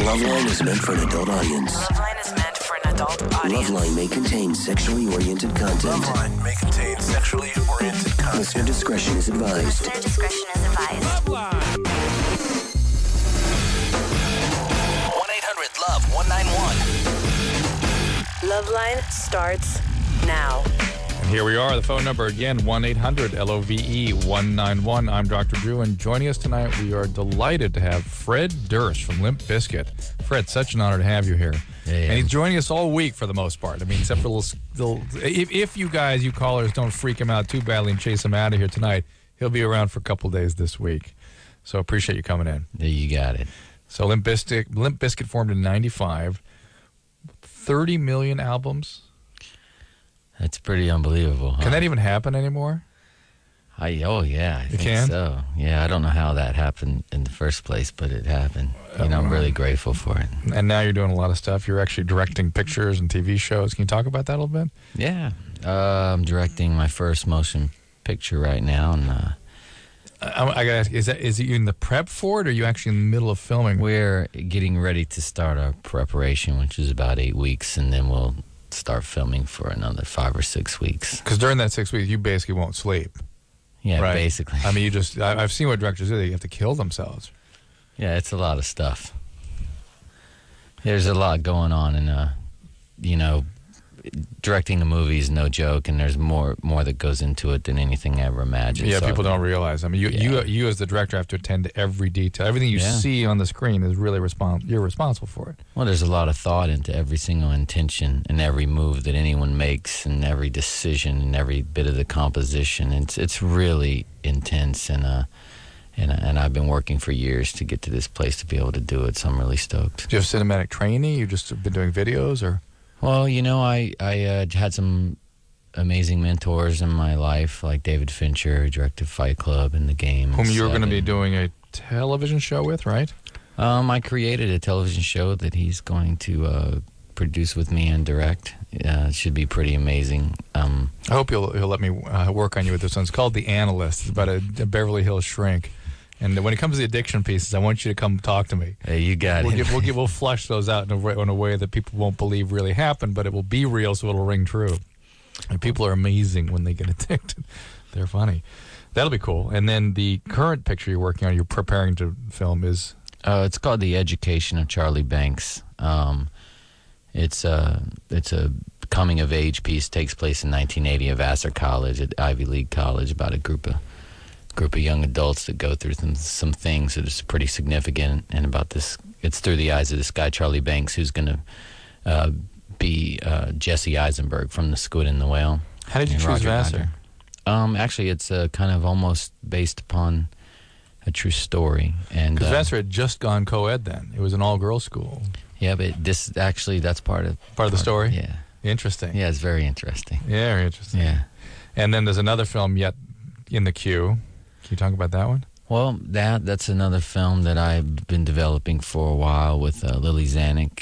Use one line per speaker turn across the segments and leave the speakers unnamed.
Loveline is meant for an adult audience.
Loveline is meant for an adult audience.
Loveline may contain sexually oriented content.
Loveline may contain sexually oriented content.
Listener discretion is advised.
Listener discretion is advised.
Loveline.
1-800-LOVE-191.
Loveline starts now.
And here we are, the phone number again, 1-800-LOVE-191. I'm Dr. Drew, and joining us tonight, we are delighted to have Fred Durst from Limp Bizkit. Fred, such an honor to have you here.
Yeah.
And he's joining us all week for the most part. I mean, except for little if you guys, you callers, don't freak him out too badly and chase him out of here tonight, he'll be around for a couple days this week. So appreciate you coming in.
Yeah, you got it.
So Limp Bizkit formed in 95. 30 million albums.
That's pretty unbelievable. Huh?
Can that even happen anymore?
Oh, yeah, I think
can?
so. Yeah, I don't know how that happened in the first place, but it happened. I'm really grateful for it.
And now you're doing a lot of stuff. You're actually directing pictures and TV shows. Can you talk about that a little bit?
Yeah. I'm directing my first motion picture right now, and
I gotta ask, is it you in the prep for it, or are you actually in the middle of filming?
we're getting ready to start our preparation, which is about 8 weeks, and then we'll start filming for another 5 or 6 weeks.
Because during that 6 weeks, you basically won't sleep.
Yeah,
right?
basically.
I mean, I've seen what directors do. They have to kill themselves.
Yeah, it's a lot of stuff. There's a lot going on, and directing a movie is no joke, and there's more that goes into it than anything I ever imagined.
Yeah,
So
people don't realize. I mean, you as the director have to attend to every detail. Everything you see on the screen is really you're responsible for it.
Well, there's a lot of thought into every single intention and every move that anyone makes, and every decision and every bit of the composition. It's really intense, and I've been working for years to get to this place to be able to do it. So I'm really stoked.
Do you have cinematic training? You just been doing videos, or?
Well, I had some amazing mentors in my life, like David Fincher, who directed Fight Club and The Game.
Whom you're going to be doing a television show with, right?
I created a television show that he's going to produce with me and direct. It should be pretty amazing.
I hope he'll let me work on you with this one. It's called The Analyst. It's about a Beverly Hills shrink. And when it comes to the addiction pieces, I want you to come talk to me.
Hey, you got it.
We'll flush those out in a way that people won't believe really happened, but it will be real, so it'll ring true. And people are amazing when they get addicted. They're funny. That'll be cool. And then the current picture you're working on, you're preparing to film is?
It's called The Education of Charlie Banks. It's a coming of age piece. Takes place in 1980 at Vassar College, at Ivy League College, about a group of young adults that go through some things that is pretty significant, and about this. It's through the eyes of this guy Charlie Banks, who's going to be Jesse Eisenberg from The Squid and the Whale.
How did you choose Vassar?
Actually, it's kind of almost based upon a true story.
Because Vassar had just gone co-ed then. It was an all-girls school.
Yeah, but that's part of
the story?
Yeah.
Interesting.
Yeah, it's very interesting.
Yeah, very interesting.
Yeah.
And then there's another film yet in the queue. Can you talk about that one?
Well, that's another film that I've been developing for a while with Lily Zanuck.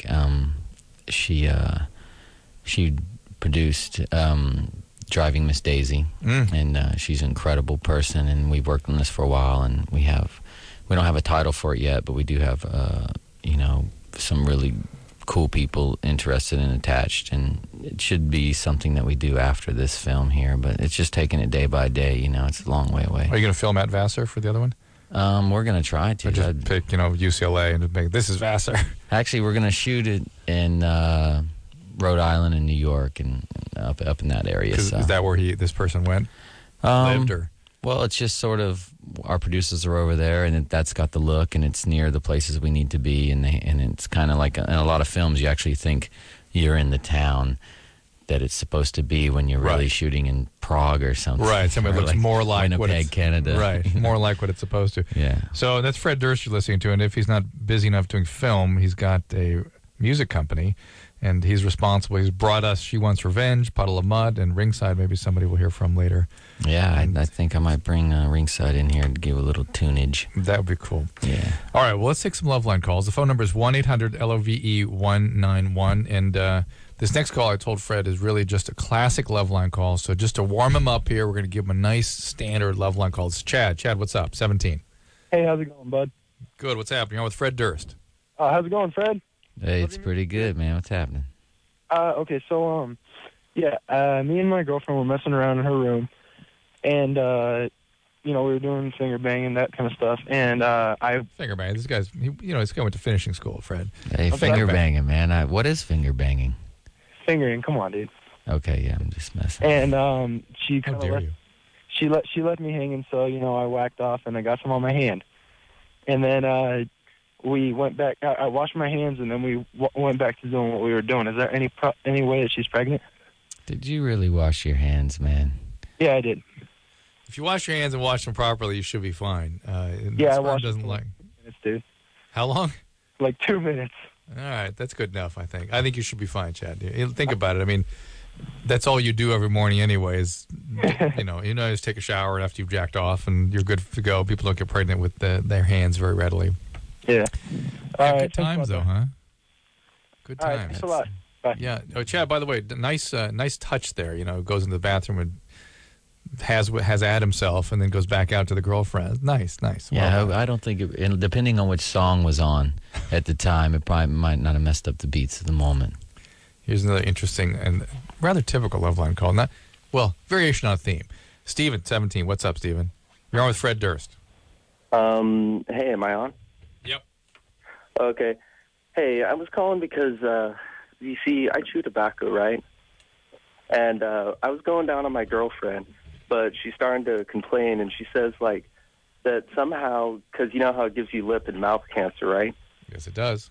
She produced Driving Miss Daisy, and she's an incredible person, and we've worked on this for a while, and we don't have a title for it yet, but we do have some really cool people interested and attached, and it should be something that we do after this film here, but it's just taking it day by day. It's a long way away.
Are you going to film at Vassar for the other one?
We're going to try to.
Or just pick, UCLA and make this is Vassar.
Actually, we're going to shoot it in Rhode Island and New York and up in that area. So.
Is that where this person went? Lived or?
Well, it's just sort of our producers are over there, and that's got the look, and it's near the places we need to be, and it's kind of like in a lot of films you actually think you're in the town that it's supposed to be when you're really shooting in Prague or something.
Right, somewhere looks more like
Winnipeg, Canada.
Right, more like what it's supposed to.
Yeah.
So that's Fred Durst you're listening to, and if he's not busy enough doing film, he's got a music company, and he's responsible. He's brought us She Wants Revenge, Puddle of Mud, and Ringside. Maybe somebody will hear from later.
Yeah, I think I might bring Ringside in here to give a little tunage.
That would be cool.
Yeah.
All right, well, let's take some Loveline calls. The phone number is 1-800-LOVE-191, and this next call, I told Fred, is really just a classic Loveline call. So just to warm him up here, we're going to give him a nice standard Loveline call. It's Chad. Chad, what's up? 17.
Hey, how's it going, bud?
Good. What's happening? You're on with Fred Durst.
How's it going, Fred?
Hey, it's pretty good, man. What's happening?
Okay, so, me and my girlfriend were messing around in her room, and, we were doing finger banging, that kind of stuff, and,
Finger banging. This guy's, this guy went to finishing school, Fred.
Hey, finger banging, man. What is finger banging?
Fingering, come on, dude.
Okay, yeah, I'm just messing.
And, she
How
kind
dare
of
you?
she let me hang, and so, I whacked off, and I got some on my hand. And then, we went back, I washed my hands, and then we went back to doing what we were doing. Is there any way that she's pregnant?
Did you really wash your hands, man?
Yeah, I did.
If you wash your hands and wash them properly, you should be fine.
I washed
doesn't
them
like.
minutes, dude.
How long?
Like 2 minutes.
All right, that's good enough, I think. I think you should be fine, Chad. Think about it. I mean, that's all you do every morning anyway is, just take a shower after you've jacked off and you're good to go. People don't get pregnant with their hands very readily.
Yeah. All right.
Good times, though, huh? Good
All
times.
right, thanks a lot. Bye.
Yeah. Oh, Chad, by the way, nice touch there. Goes into the bathroom and has at himself and then goes back out to the girlfriend. Nice.
Yeah,
Well,
I don't think, depending on which song was on at the time, it probably might not have messed up the beats of the moment.
Here's another interesting and rather typical love line call. Variation on a theme. Steven, 17. What's up, Steven? You're on with Fred Durst.
Hey, am I on?
Yep.
Okay. Hey, I was calling because, you see, I chew tobacco, right? And I was going down on my girlfriend, but she's starting to complain, and she says, that somehow, because you know how it gives you lip and mouth cancer, right?
Yes, it does.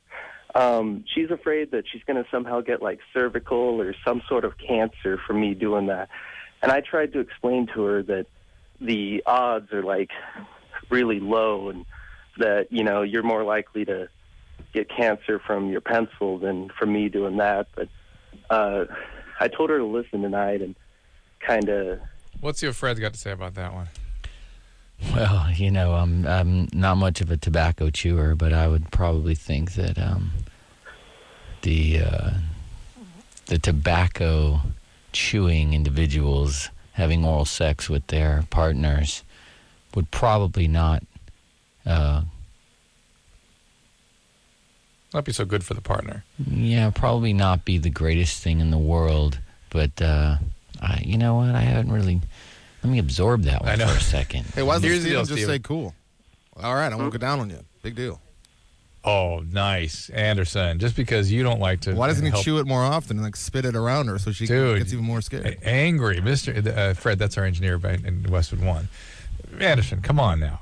She's afraid that she's going to somehow get, cervical or some sort of cancer from me doing that. And I tried to explain to her that the odds are, really low and that, you're more likely to get cancer from your pencil than from me doing that. But I told her to listen tonight and kind of...
What's your Fred got to say about that one?
Well, I'm not much of a tobacco chewer, but I would probably think that the tobacco chewing individuals having oral sex with their partners would probably not
be so good for the partner.
Yeah, probably not be the greatest thing in the world. But you know what? I haven't really. Let me absorb that one for a second.
Hey, why doesn't
Here's the
Steven
deal,
just
Steven.
say cool? All right, I won't go down on you. Big deal.
Oh, nice, Anderson. Just because you don't like to.
Why doesn't he
help-
chew it more often and spit it around her so she
Dude,
gets even more scared?
Angry, Mr. Fred. That's our engineer in Westwood One. Anderson, come on now.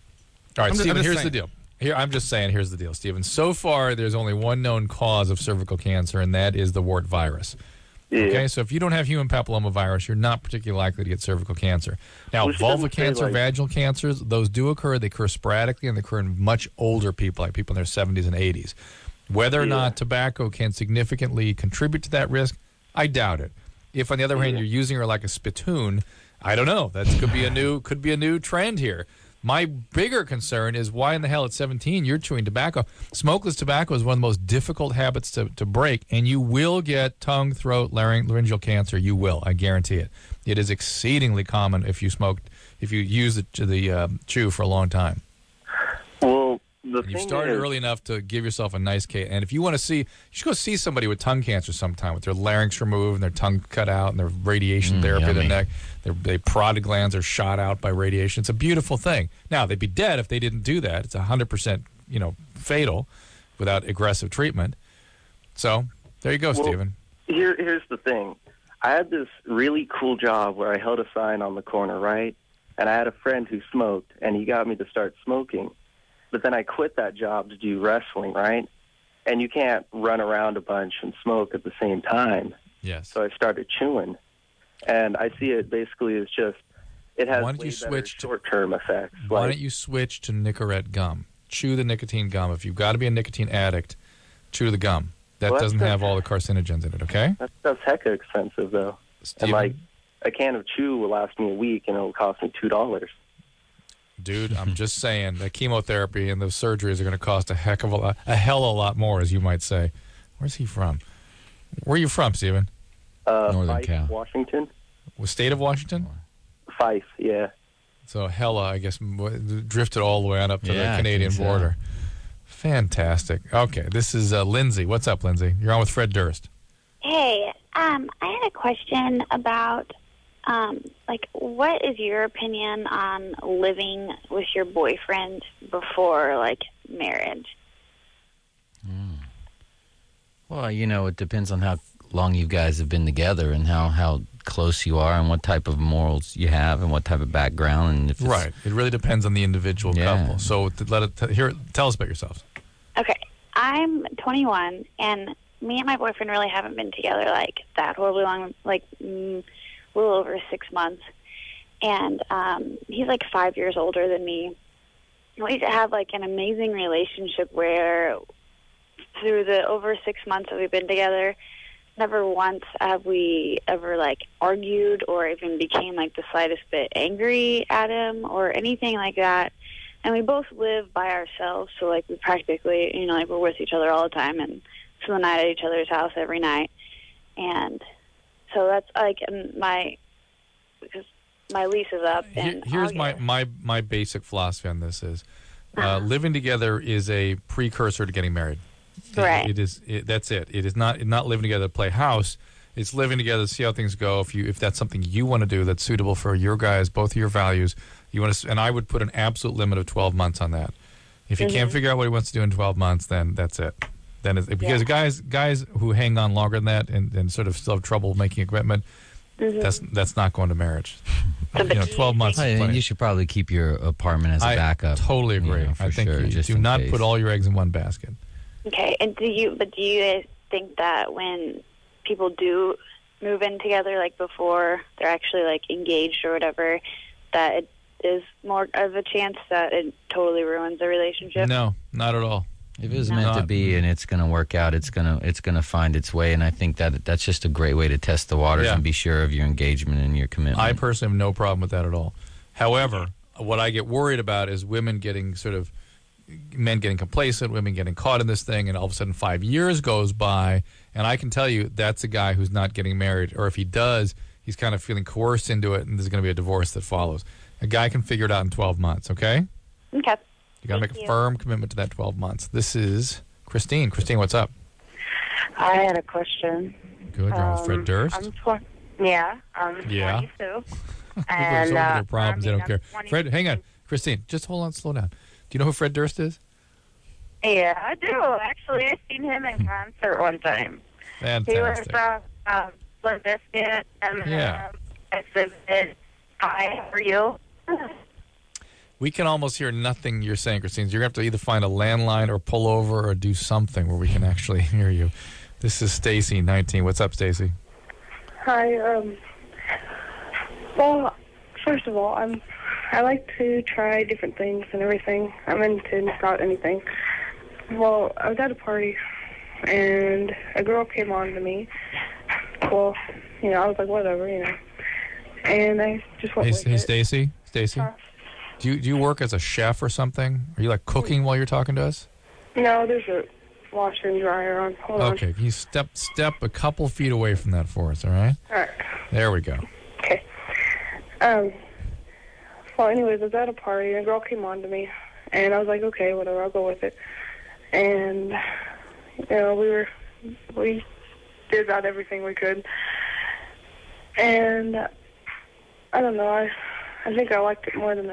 All right,
I'm just
Stephen. Here's
saying.
the deal. I'm just saying. Here's the deal, Stephen. So far, there's only one known cause of cervical cancer, and that is the wart virus.
Yeah.
Okay, so if you don't have human papillomavirus, you're not particularly likely to get cervical cancer. Now,
Well, she
vulva
doesn't say,
cancer, vaginal cancers, those do occur. They occur sporadically, and they occur in much older people, like people in their 70s and 80s. Whether or not tobacco can significantly contribute to that risk, I doubt it. If, on the other hand, you're using her like a spittoon, I don't know. That could be a new trend here. My bigger concern is why in the hell at 17 you're chewing tobacco. Smokeless tobacco is one of the most difficult habits to break, and you will get tongue, throat, laryngeal cancer. You will, I guarantee it. It is exceedingly common if you use the chew for a long time.
Well, the
And you've
thing
started
is,
early enough to give yourself a nice case. And if you want to see, you should go see somebody with tongue cancer sometime, with their larynx removed and their tongue cut out and their radiation therapy,
yummy.
their neck, their parotid glands are shot out by radiation. It's a beautiful thing. Now, they'd be dead if they didn't do that. It's 100%, fatal without aggressive treatment. So there you go, Stephen.
Here's the thing. I had this really cool job where I held a sign on the corner, right? And I had a friend who smoked, and he got me to start smoking. But then I quit that job to do wrestling, right? And you can't run around a bunch and smoke at the same time.
Yes.
So I started chewing. And I see it basically as just, it has
Why don't
way
you
better
switch to-
short-term effects.
Why
Like,
don't you switch to Nicorette gum? Chew the nicotine gum. If you've got to be a nicotine addict, chew the gum. That
Well,
doesn't
that's
have all the carcinogens in it, okay?
that's hecka expensive, though.
Steven,
And, a can of chew will last me a week, and it'll cost me $2.
dude, I'm just saying that chemotherapy and those surgeries are going to cost a hell of a lot more, as you might say. Where's he from? Where are you from, Stephen?
Northern
Fife,
Cal.
Washington?
State of Washington?
Fife, yeah.
So hella, I guess, drifted all the way on up to
Yeah,
the
I
Canadian
think so.
border. Fantastic. Okay, this is Lindsay. What's up, Lindsay? You're on with Fred Durst.
Hey, I had a question about, what is your opinion on living with your boyfriend before, marriage?
Well, it depends on how long you guys have been together and how close you are and what type of morals you have and what type of background. And if it's,
Right. It really depends on the individual couple. So tell us about yourselves.
Okay, I'm 21, and me and my boyfriend really haven't been together, that horribly long, a little over 6 months. And he's, 5 years older than me. We have, an amazing relationship where through the over 6 months that we've been together, never once have we ever, argued or even became, the slightest bit angry at him or anything like that. And we both live by ourselves, so, we practically, we're with each other all the time and spend the night at each other's house every night. And so that's, because my lease is up. And
Here's my basic philosophy on this is living together is a precursor to getting married.
Right.
That's it. It is not living together to play house. It's living together to see how things go. If that's something you want to do that's suitable for your guys, both of your values, you want to. And I would put an absolute limit of 12 months on that. If he can't figure out what he wants to do in 12 months, then that's it. Because guys who hang on longer than that and sort of still have trouble making a commitment, that's not going to marriage. 12 months.
And you should probably keep your apartment as a backup.
I totally agree. I think you do not put all your eggs in one basket.
Okay, and do you guys think that when people do move in together, before they're actually engaged or whatever, that it is more of a chance that it totally ruins the relationship?
No, not at all.
If it was meant to be and it's going to work out, it's going to find its way. And I think that's just a great way to test the waters and be sure of your engagement and your commitment.
I personally have no problem with that at all. However, what I get worried about is men getting complacent, women getting caught in this thing, and all of a sudden 5 years goes by, and I can tell you that's a guy who's not getting married, or if he does, he's kind of feeling coerced into it, and there's going to be a divorce that follows. A guy can figure it out in 12 months, okay?
Okay.
You got to make a firm commitment to that 12 months. This is Christine. Christine, what's up?
I had a question.
Good. You're on with Fred Durst?
I'm 22.
And their problems. They don't care. Fred, hang on. Christine, just hold on. Slow down. Do you know who Fred Durst is?
Yeah, I do. Actually, I've seen him in concert one time.
Fantastic.
He was Limp Bizkit, and Exhibit. Hi, how are you?
We can almost hear nothing you're saying, Christine. So you're going to have to either find a landline or pull over or do something where we can actually hear you. This is Stacy, 19. What's up, Stacy?
Hi. Well, first of all, I like to try different things and everything. I'm into not anything. Well, I was at a party, and a girl came on to me. Well, I was like, whatever, And I just went with it.
Hey, Stacy? Stacy? Do you work as a chef or something? Are you, cooking while you're talking to us?
No, there's a washer and dryer on. Hold on.
Okay, can you step a couple feet away from that for us, all right?
All right.
There we go.
Okay. Well, anyways, I was at a party, and a girl came on to me, and I was like, okay, whatever, I'll go with it. And, we did about everything we could. And, I don't know, I think I liked it more than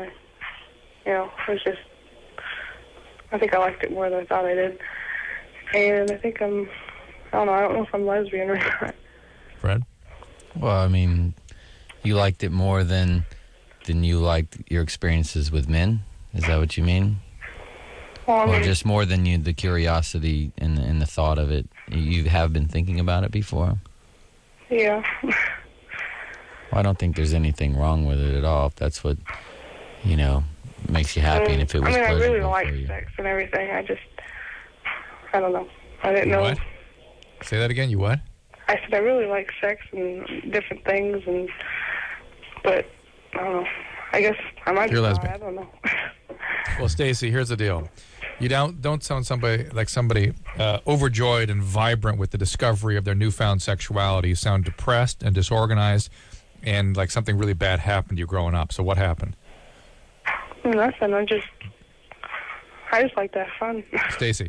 I think I liked it more than I thought I did. And I think I don't know if I'm lesbian or not.
Fred?
Well, I mean, you liked it more than you liked your experiences with men? Is that what you mean?
Well,
or just more than the curiosity and the thought of it? You have been thinking about it before?
Yeah.
Well, I don't think there's anything wrong with it at all. If that's what, makes you happy, and if it was pleasurable
I really
for
like
you.
sex and everything. I don't know. I didn't know.
What? Say that again. You what?
I said I really like sex and different things, but I don't know. I guess I might be
lesbian.
I don't know.
Well, Stacy, here's the deal. You don't sound somebody overjoyed and vibrant with the discovery of their newfound sexuality. You sound depressed and disorganized, and like something really bad happened to you growing up. So what happened?
Nothing. I I just like to have fun.
Stacy.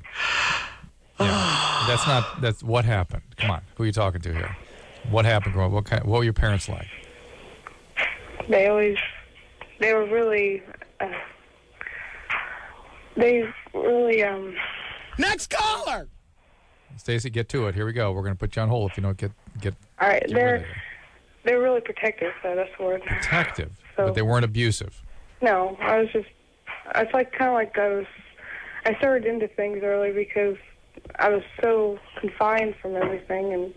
Yeah, that's what happened. Come on, who are you talking to here? What happened, growing up? What were your parents like?
They were really,
Next caller!
Stacy, get to it. Here we go. We're going to put you on hold if you don't get.
All right,
get rid of it.
they're really protective, so that's the word.
Protective,
So-
but they weren't abusive.
No, it's like kind of like I started into things early because I was so confined from everything, and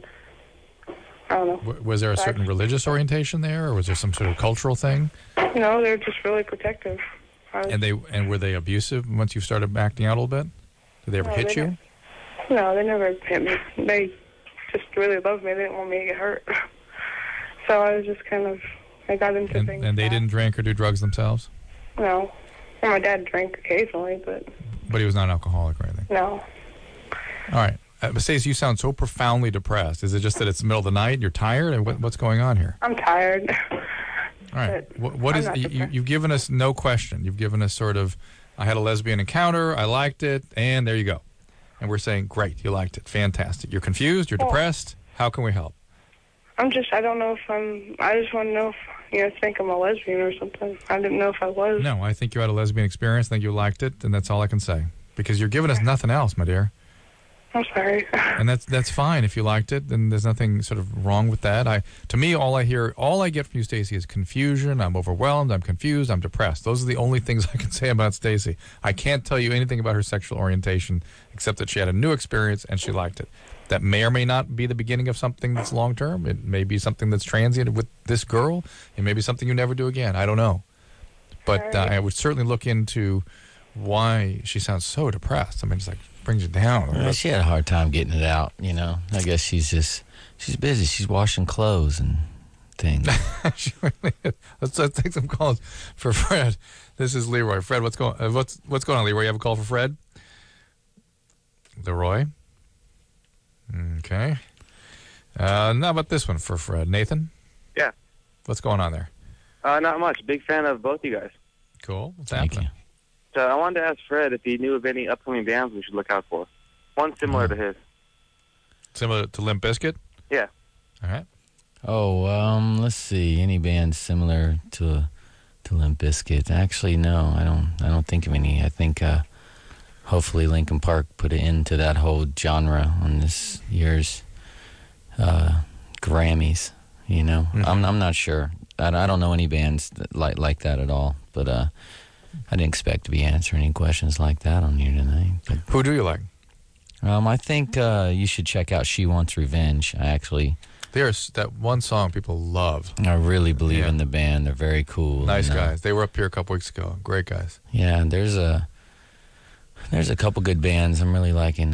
I don't know.
Was there a certain religious orientation there, or was there some sort of cultural thing?
No, they're just really protective.
And were they abusive once you started acting out a little bit? Did they ever hit you?
No, they never hit me. They just really loved me. They didn't want me to get hurt. So I was just I got into things.
And they didn't drink or do drugs themselves?
No. Well, my dad drank occasionally, but
But he was not an alcoholic or anything?
no.
All right. But Stacey, you sound so profoundly depressed. Is it just that it's the middle of the night, you're tired, and what's going on here?
I'm tired.
All right. What
I'm
is
not depressed.
you've given us no question. You've given us sort of, I had a lesbian encounter, I liked it, and there you go. And we're saying, great, you liked it. Fantastic. You're confused, you're depressed. How can we help?
I don't know if I just want to know if, think I'm a lesbian or something. I didn't know if I was.
No, I think you had a lesbian experience, I think you liked it, and that's all I can say. Because you're giving us nothing else, my dear.
I'm sorry.
And that's fine if you liked it, then there's nothing sort of wrong with that. To me, all I get from you, Stacey, is confusion. I'm overwhelmed. I'm confused. I'm depressed. Those are the only things I can say about Stacey. I can't tell you anything about her sexual orientation except that she had a new experience and she liked it. That may or may not be the beginning of something that's long term. It may be something that's transient with this girl. It may be something you never do again. I don't know. But I would certainly look into why she sounds so depressed. I mean, it's like brings you down.
Well, she had a hard time getting it out, I guess she's busy. She's washing clothes and things.
She really is. Let's take some calls for Fred. This is Leroy. Fred, what's going on, Leroy? You have a call for Fred? Leroy? Okay. Now about this one for Fred. Nathan?
Yeah.
What's going on there?
Not much. Big fan of both you guys.
Cool. What's
Thank
happening?
So I wanted to ask Fred if he knew of any upcoming bands we should look out for. One similar to his.
Similar to Limp Bizkit?
Yeah.
All right.
Oh, let's see. Any band similar to Limp Bizkit? Actually, no. I don't think of any. I think hopefully Linkin Park put an end to that whole genre on this year's Grammys.
Mm-hmm.
I'm not sure. I don't know any bands that like that at all. But I didn't expect to be answering any questions like that on here tonight. But,
who do you like?
I think you should check out She Wants Revenge.
There's that one song people love.
I really believe in the band. They're very cool.
Nice guys. They were up here a couple weeks ago. Great guys.
Yeah, there's a couple good bands. I'm really liking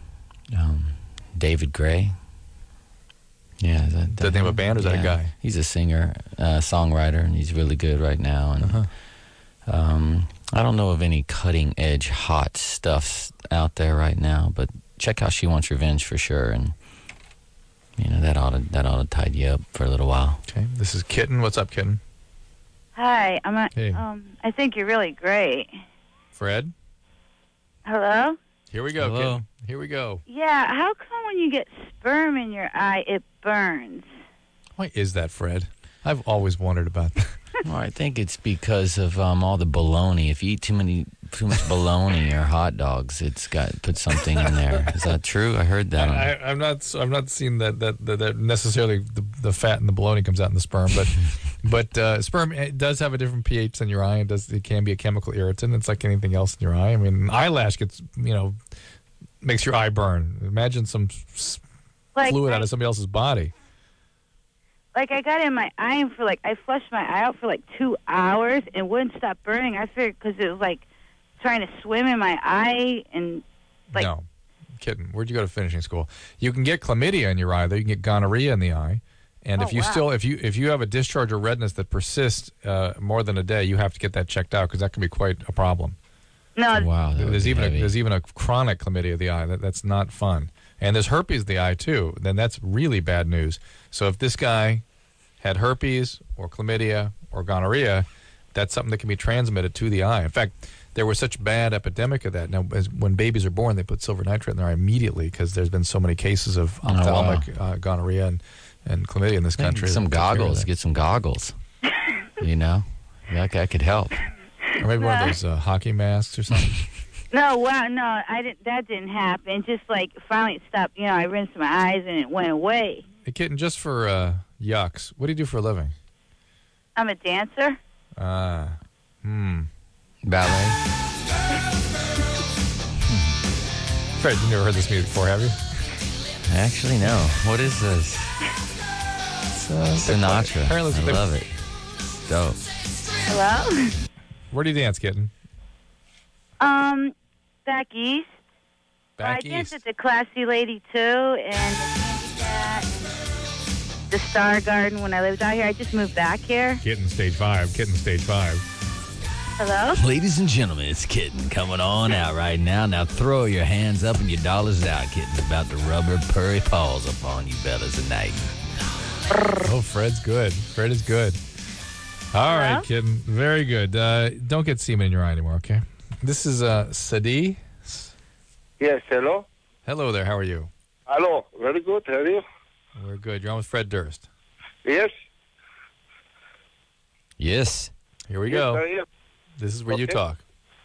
David Gray. Yeah,
Is that the name of a band or is that a guy?
He's a singer, songwriter, and he's really good right now. And I don't know of any cutting-edge hot stuff out there right now, but check out She Wants Revenge for sure, and that ought to tide you up for a little while.
Okay, this is Kitten. What's up, Kitten?
Hi,
Hey.
I think you're really great.
Fred?
Hello?
Here we go,
Hello.
Kitten. Here we go.
Yeah, how come when you get sperm in your eye, it burns?
Why is that, Fred? I've always wondered about that.
Well, I think it's because of all the bologna. If you eat too much bologna or hot dogs, it's put something in there. Is that true? I heard that.
I'm not seeing that necessarily the fat and the bologna comes out in the sperm, but sperm does have a different pH than your eye. It can be a chemical irritant. It's like anything else in your eye. I mean, an eyelash gets makes your eye burn. Imagine some fluid out of somebody else's body.
Like, I got in my eye and I flushed my eye out for 2 hours and wouldn't stop burning. I figured because it was trying to swim in my eye and
No, Kitten. Where'd you go to finishing school? You can get chlamydia in your eye, though. You can get gonorrhea in the eye. And if you have a discharge or redness that persists more than a day, you have to get that checked out because that can be quite a problem.
No.
Wow.
There's even a chronic chlamydia of the eye. That's not fun. And there's herpes of the eye, too. Then that's really bad news. So if this guy had herpes or chlamydia or gonorrhea, that's something that can be transmitted to the eye. In fact, there was such bad epidemic of that. Now, when babies are born, they put silver nitrate in their eye immediately because there's been so many cases of ophthalmic gonorrhea and chlamydia in this country.
Some goggles. Get some goggles. You know, that could help.
Or maybe one of those hockey masks or something.
No, well, no, that didn't happen. Just like finally it stopped. You know, I rinsed my eyes and it went away.
Hey, kitten, just for yucks, what do you do for a living?
I'm a dancer.
Ballet.
Fred, you never heard this music before, have you?
Actually, no. What is this? Sinatra. I love it. It's dope.
Hello?
Where do you dance, kitten?
Back east.
Back
I danced at the Classy Lady, too, and the Candy Cat, and the Star Garden when I lived out here. I just moved back here.
Kitten, stage 5. Kitten, stage 5.
Hello?
Ladies and gentlemen, it's Kitten coming on out right now. Now throw your hands up and your dollars out. Kitten's about to rub her purry paws upon you fellas tonight.
Oh, Fred's good. Fred is good. All right, kitten. Very good. Don't get semen in your eye anymore, okay? This is Sadi.
Yes, hello?
Hello there. How are you?
Hello. Very good. How are you?
We're good. You're on with Fred Durst.
Yes.
Yes.
Here we
Yes,
go.
I am.
This is where you talk.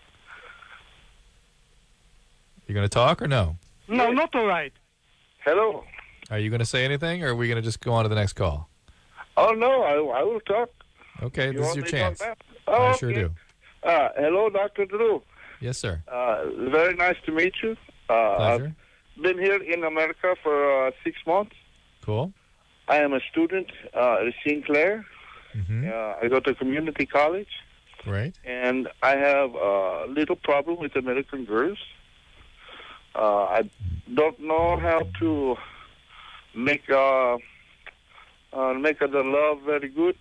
You going to talk or no?
No, not all right. Hello.
Are you going to say anything, or are we going to just go on to the next call?
Oh, no, I will talk.
Okay, this is your
want me to
chance.
talk now?
I
Oh,
sure
okay.
do.
Hello, Dr. Drew.
Yes, sir.
Very nice to meet you.
Pleasure.
I've been here in America for 6 months.
Cool.
I am a student at Sinclair.
Mm-hmm.
I go to community college.
Right.
And I have a little problem with American girls. I don't know how to make the love very good.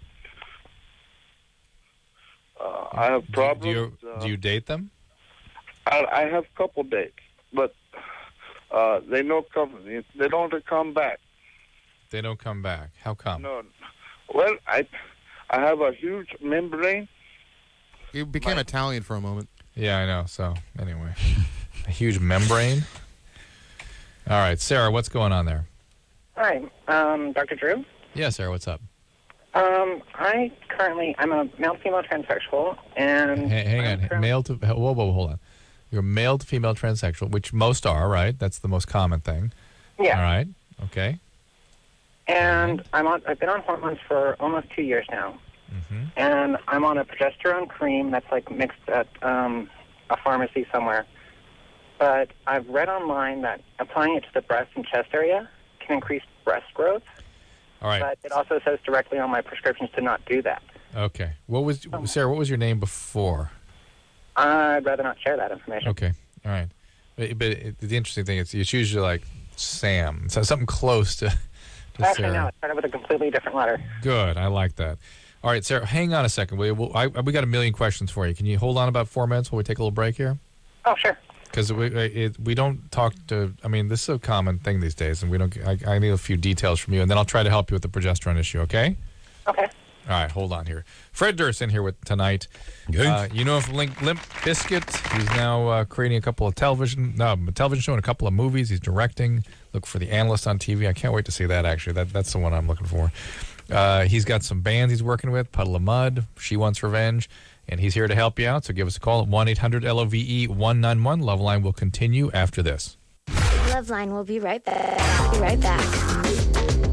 I have problems.
Do you date them?
I have a couple dates, but they don't come back.
They don't come back. How come?
No. Well, I have a huge membrane.
You became Italian for a moment.
Yeah, I know. So, anyway. A huge membrane. All right. Sarah, what's going on there?
Hi, Dr. Drew.
Yeah, Sarah, what's up?
I'm a male-female transsexual, and...
Hang on. Male to... Whoa, hold on. You're male to female transsexual, which most are, right? That's the most common thing.
Yeah.
All right. Okay.
And I've been on hormones for almost 2 years now.
Mm-hmm.
And I'm on a progesterone cream that's like mixed at a pharmacy somewhere. But I've read online that applying it to the breast and chest area can increase breast growth.
All right.
But it also says directly on my prescriptions to not do that.
Okay. Sarah, what was your name before?
I'd rather not share that information.
Okay. All right. But the interesting thing is it's usually like Sam. So something close to
Actually,
Sarah.
no, it started with a completely different letter.
Good. I like that. All right, Sarah, hang on a second. We got a million questions for you. Can you hold on about 4 minutes while we take a little break here?
Oh, sure.
Because we don't talk to. I mean, this is a common thing these days, and we don't. I need a few details from you, and then I'll try to help you with the progesterone issue. Okay?
Okay.
All right, hold on here. Fred Durst in here with tonight. You know him from Limp Bizkit. He's now creating a couple of television show and a couple of movies. He's directing. Look for The Analyst on TV. I can't wait to see that. Actually, that's the one I'm looking for. He's got some bands he's working with, Puddle of Mud, She Wants Revenge, and he's here to help you out. So give us a call at 1-800-LOVE-191. Loveline will continue after this.
Loveline will be right back. Be right back.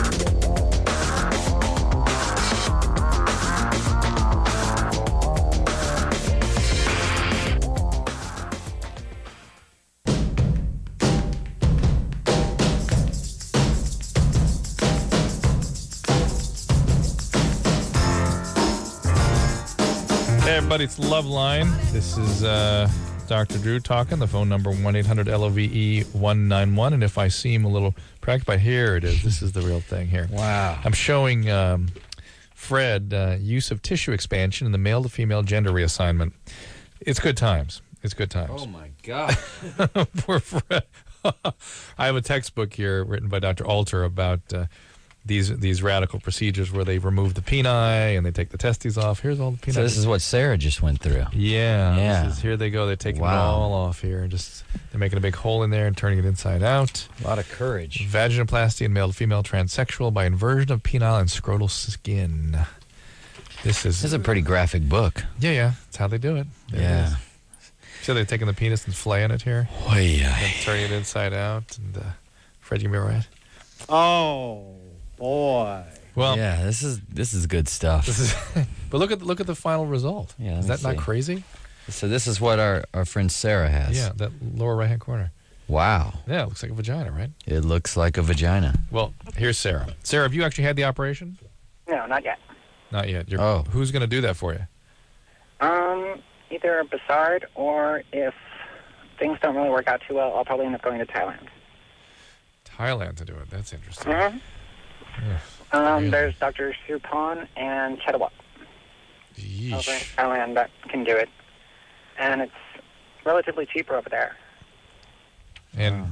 Hey, everybody, it's Loveline. This is Dr. Drew talking. The phone number 1-800-LOVE-191. And if I seem a little preoccupied, here it is. This is the real thing here.
Wow.
I'm showing Fred use of tissue expansion in the male to female gender reassignment. It's good times. It's good times.
Oh, my God.
Poor Fred. I have a textbook here written by Dr. Alter about these radical procedures where they remove the peni and they take the testes off. Here's all the peni.
So this is what Sarah just went through.
Yeah. Here they go. They're taking it all off here. And they're making a big hole in there and turning it inside out.
A lot of courage.
Vaginoplasty in male to female transsexual by inversion of penile and scrotal skin. This is
a pretty graphic book.
Yeah. That's how they do it. There it is. So they're taking the penis and flaying it here.
And
turning it inside out. And Fred, you gonna be all right?
Oh boy.
Well,
yeah, this is good stuff.
But look at the final result.
Yeah,
is that not crazy?
So this is what our friend Sarah has.
Yeah, that lower right hand corner.
Wow.
Yeah, it looks like a vagina, right?
It looks like a vagina.
Well, here's Sarah. Sarah, have you actually had the operation?
No, not yet.
Not yet.
Oh.
Who's going to do that for you?
Either Bassard, or if things don't really work out too well, I'll probably end up going to Thailand.
Thailand to do it. That's interesting.
Mm-hmm.
Yeah.
There's Dr. Supon and Chetawat over in Thailand that can do it. And it's relatively cheaper over there.
And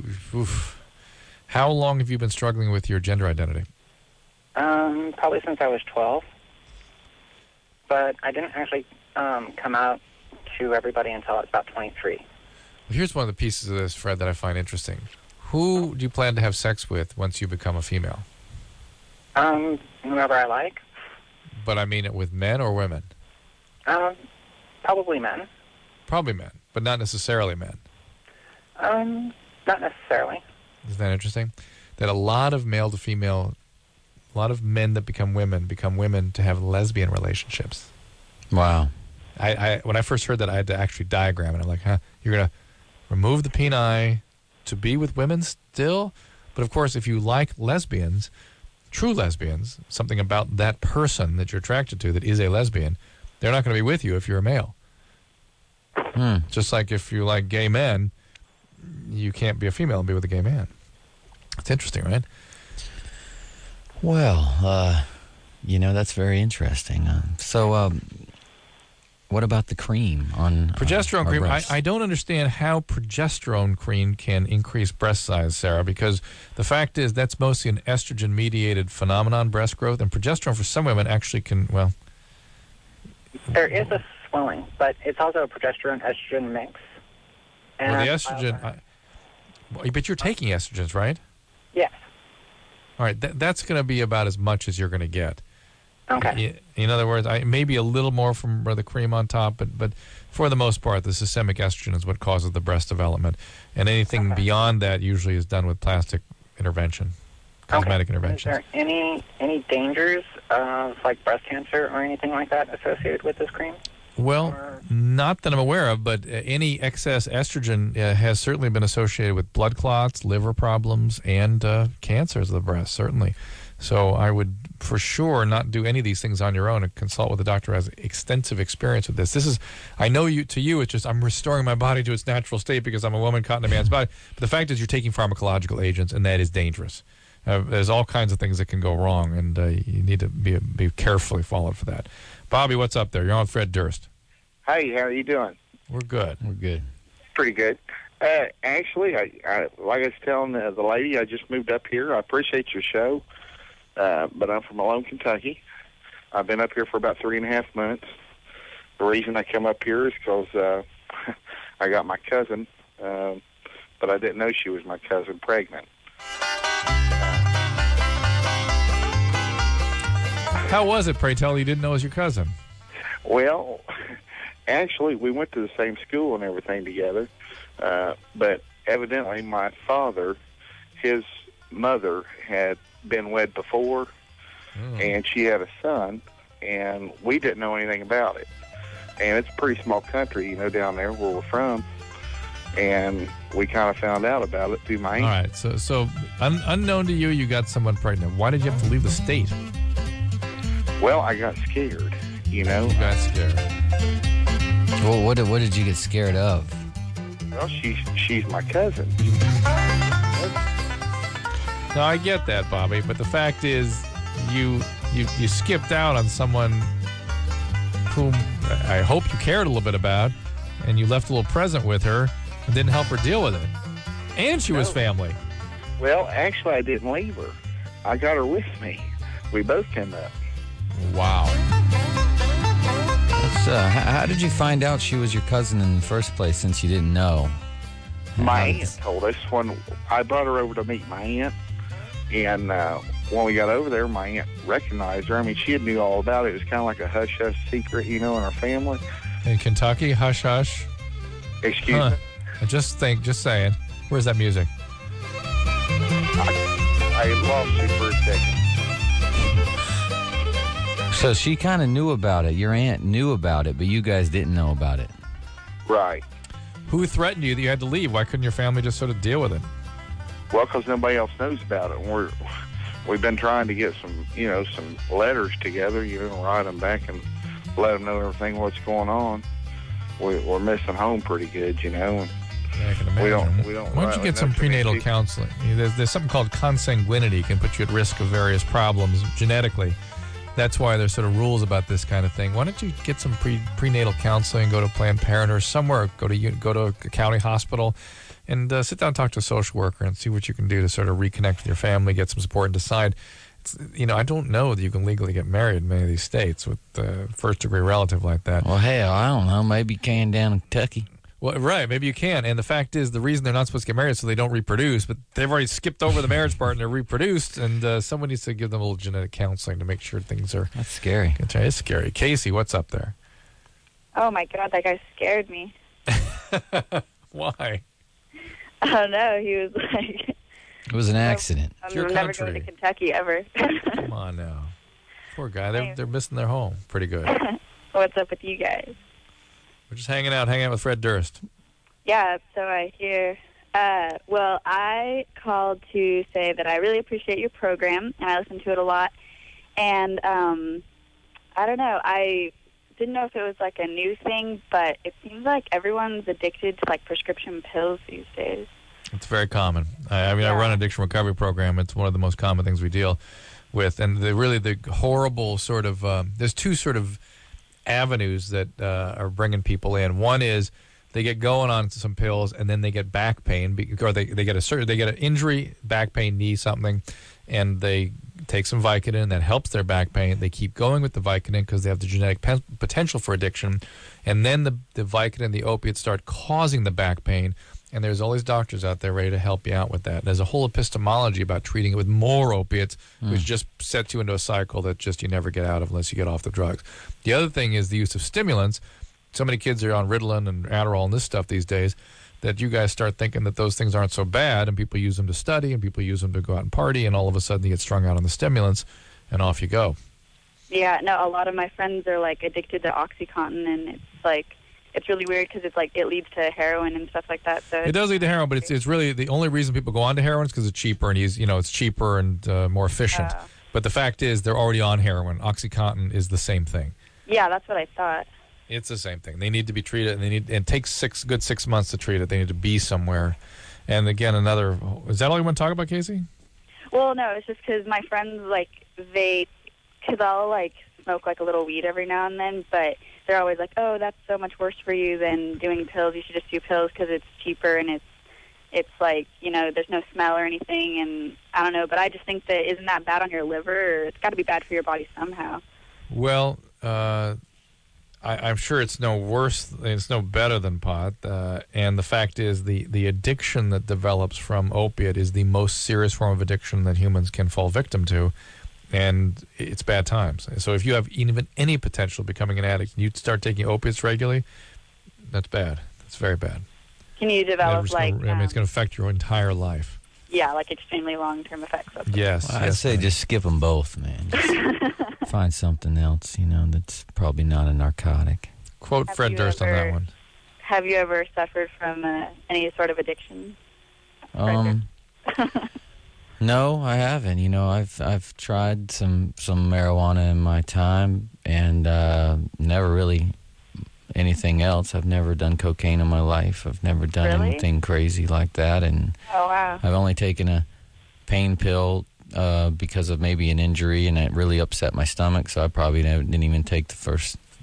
how long have you been struggling with your gender identity?
Probably since I was 12. But I didn't actually come out to everybody until I was about 23.
Here's one of the pieces of this, Fred, that I find interesting. Who do you plan to have sex with once you become a female?
Whoever I like.
But I mean it with men or women?
Probably men.
Probably men, but not necessarily men.
Not necessarily.
Isn't that interesting? That a lot of male to female, a lot of men that become women to have lesbian relationships.
Wow.
When I first heard that, I had to actually diagram it. I'm like, you're going to remove the peni to be with women still? But of course, if you like lesbians, true lesbians, something about that person that you're attracted to that is a lesbian, they're not going to be with you if you're a male. Just like if you like gay men, you can't be a female and be with a gay man. It's interesting, right?
Well, that's very interesting. What about the cream on
progesterone cream?
breasts?
I don't understand how progesterone cream can increase breast size, Sarah, because the fact is that's mostly an estrogen-mediated phenomenon, breast growth, and progesterone for some women actually can, well...
There is a swelling, but it's also a progesterone-estrogen mix. And
well, the estrogen... but you're taking estrogens, right?
Yes.
All right, that's going to be about as much as you're going to get.
Okay.
In other words, maybe a little more from the cream on top, but for the most part, the systemic estrogen is what causes the breast development. And anything beyond that usually is done with plastic intervention, cosmetic intervention.
Is there any dangers of like breast cancer or anything like that associated with this cream?
Well, not that I'm aware of, but any excess estrogen has certainly been associated with blood clots, liver problems, and cancers of the breast, certainly. So I would, for sure, not do any of these things on your own and consult with a doctor who has extensive experience with this. I know to you, it's just I'm restoring my body to its natural state because I'm a woman caught in a man's body. But the fact is you're taking pharmacological agents, and that is dangerous. There's all kinds of things that can go wrong, and you need to be carefully followed for that. Bobby, what's up there? You're on with Fred Durst.
Hey, how are you doing?
We're good.
We're good.
Pretty good. Actually, I like I was telling the lady, I just moved up here. I appreciate your show, but I'm from Malone, Kentucky. I've been up here for about 3.5 months. The reason I come up here is because I got my cousin, but I didn't know she was my cousin pregnant.
How was it, pray tell, you didn't know it was your cousin?
Well, actually, we went to the same school and everything together, but evidently my father, his mother had been wed before, and she had a son, and we didn't know anything about it. And it's a pretty small country, down there where we're from, and we kind of found out about it through my aunt.
All right, so unknown to you, you got someone pregnant. Why did you have to leave the state?
Well, I got scared, You
got scared.
Well, what did you get scared of?
Well, she's my cousin.
No, I get that, Bobby, but the fact is you skipped out on someone whom I hope you cared a little bit about, and you left a little present with her and didn't help her deal with it. And she was family.
Well, actually, I didn't leave her.
I got her with me. We both came up.
Wow.
How did you find out she was your cousin in the first place, since you didn't know?
My aunt told us when I brought her over to meet my aunt, and when we got over there, my aunt recognized her. I mean, she knew all about it. It was kind of like a hush-hush secret, in our family.
In Kentucky, hush-hush.
Excuse me?
Just saying. Where's that music?
I lost you for a second.
So she kind of knew about it. Your aunt knew about it, but you guys didn't know about it.
Right.
Who threatened you that you had to leave? Why couldn't your family just sort of deal with it?
Well, because nobody else knows about it. We've been trying to get some letters together, write them back and let them know everything what's going on. We're missing home pretty good, And
I can imagine.
We don't.
Why don't you get some prenatal counseling? There's something called consanguinity can put you at risk of various problems genetically. That's why there's sort of rules about this kind of thing. Why don't you get some prenatal counseling, go to Planned Parenthood or somewhere, go to a county hospital, and sit down and talk to a social worker and see what you can do to sort of reconnect with your family, get some support, and decide. I don't know that you can legally get married in many of these states with a first-degree relative like that.
Well, hell, I don't know. Maybe you can down in Kentucky.
Well, right, maybe you can. And the fact is, the reason they're not supposed to get married is so they don't reproduce, but they've already skipped over the marriage part and they're reproduced, and someone needs to give them a little genetic counseling to make sure things are...
That's scary.
It's scary. Casey, what's up there?
Oh, my God, that guy scared me.
Why?
I don't know. He was like...
It was an accident.
I'm never going to Kentucky ever.
Come on now. Poor guy. They're missing their home. Pretty good.
What's up with you guys?
We're just hanging out with Fred Durst.
Yeah, so I hear. Well, I called to say that I really appreciate your program, and I listen to it a lot. And I don't know. I didn't know if it was like a new thing, but it seems like everyone's addicted to like prescription pills these days.
It's very common. I run an addiction recovery program. It's one of the most common things we deal with. And the horrible sort of, there's two sort of avenues that are bringing people in. One is they get going on some pills and then they get back pain, or they get an injury, back pain, knee, something, and they take some Vicodin that helps their back pain. They keep going with the Vicodin because they have the genetic potential for addiction, and then the Vicodin, the opiates, start causing the back pain. And there's all these doctors out there ready to help you out with that. There's a whole epistemology about treating it with more opiates, which just sets you into a cycle that just you never get out of unless you get off the drugs. The other thing is the use of stimulants. So many kids are on Ritalin and Adderall and this stuff these days that you guys start thinking that those things aren't so bad, and people use them to study, and people use them to go out and party, and all of a sudden you get strung out on the stimulants, and off you go.
Yeah, no, a lot of my friends are like addicted to OxyContin, and it's like... It's really weird because it's like it leads to heroin and stuff like that. So
it does lead to heroin, but it's really the only reason people go on to heroin is because it's cheaper and it's cheaper and more efficient. But the fact is, they're already on heroin. OxyContin is the same thing.
Yeah, that's what I thought.
It's the same thing. They need to be treated, and it takes 6 months to treat it. They need to be somewhere. And again, is that all you want to talk about, Casey?
Well, no, it's just because my friends because I'll like smoke like a little weed every now and then, but they're always like, oh, that's so much worse for you than doing pills. You should just do pills because it's cheaper and it's like, there's no smell or anything. And I don't know, but I just think that isn't that bad on your liver? Or it's got to be bad for your body somehow.
Well, I'm sure it's no worse. It's no better than pot. And the fact is the addiction that develops from opiate is the most serious form of addiction that humans can fall victim to. And it's bad times. So if you have even any potential of becoming an addict and you start taking opiates regularly, that's bad. That's very bad.
Can you develop
it's going to affect your entire life.
Yeah, like extremely long-term effects.
Yes.
Well, I'd say just skip them both, man. Just find something else, that's probably not a narcotic.
Quote Fred Durst on that one.
Have you ever suffered from any sort of addiction?
No, I haven't. I've tried some marijuana in my time and never really anything else. I've never done cocaine in my life. I've never done anything crazy like that. And
oh, wow.
I've only taken a pain pill because of maybe an injury, and it really upset my stomach, so I probably didn't even take the first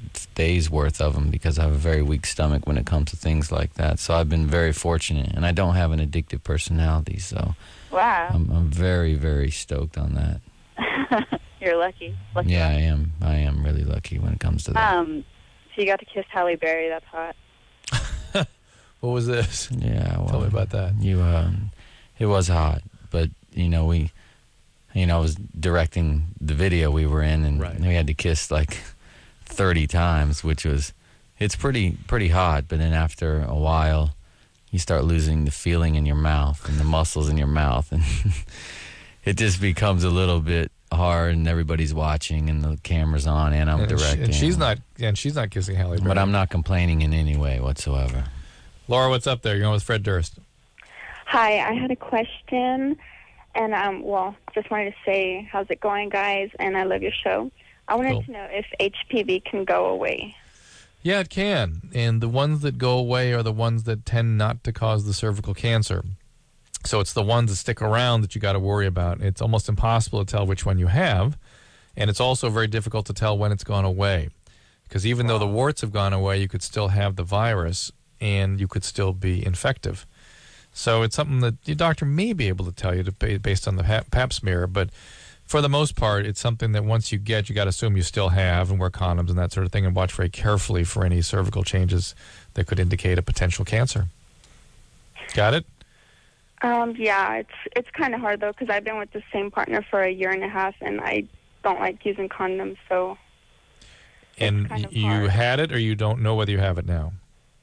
days worth of them because I have a very weak stomach when it comes to things like that. So I've been very fortunate, and I don't have an addictive personality. So
Wow.
I'm very, very stoked on that.
You're lucky.
Yeah, I am really lucky when it comes to that.
So you got to kiss Halle Berry. That's hot.
What was this?
Yeah, well,
Tell me about that.
It was hot, but I was directing the video we were in, and we had to kiss like 30 times, it's pretty hot. But then after a while, you start losing the feeling in your mouth and the muscles in your mouth, and it just becomes a little bit hard, and everybody's watching, and the camera's on, and I'm directing.
And she's not kissing Halle Berry.
But I'm not complaining in any way whatsoever.
Laura, what's up there? You're on with Fred Durst.
Hi, I had a question, and just wanted to say, how's it going, guys? And I love your show. I wanted to know if HPV can go away.
Yeah, it can. And the ones that go away are the ones that tend not to cause the cervical cancer. So it's the ones that stick around that you got to worry about. It's almost impossible to tell which one you have, and it's also very difficult to tell when it's gone away. Because even though the warts have gone away, you could still have the virus, and you could still be infective. So it's something that your doctor may be able to tell you based on the pap smear, but for the most part, it's something that once you get, you got to assume you still have and wear condoms and that sort of thing, and watch very carefully for any cervical changes that could indicate a potential cancer. Got it?
Yeah, it's kind of hard, though, because I've been with the same partner for a year and a half, and I don't like using condoms, so...
And you had it, or you don't know whether you have it now?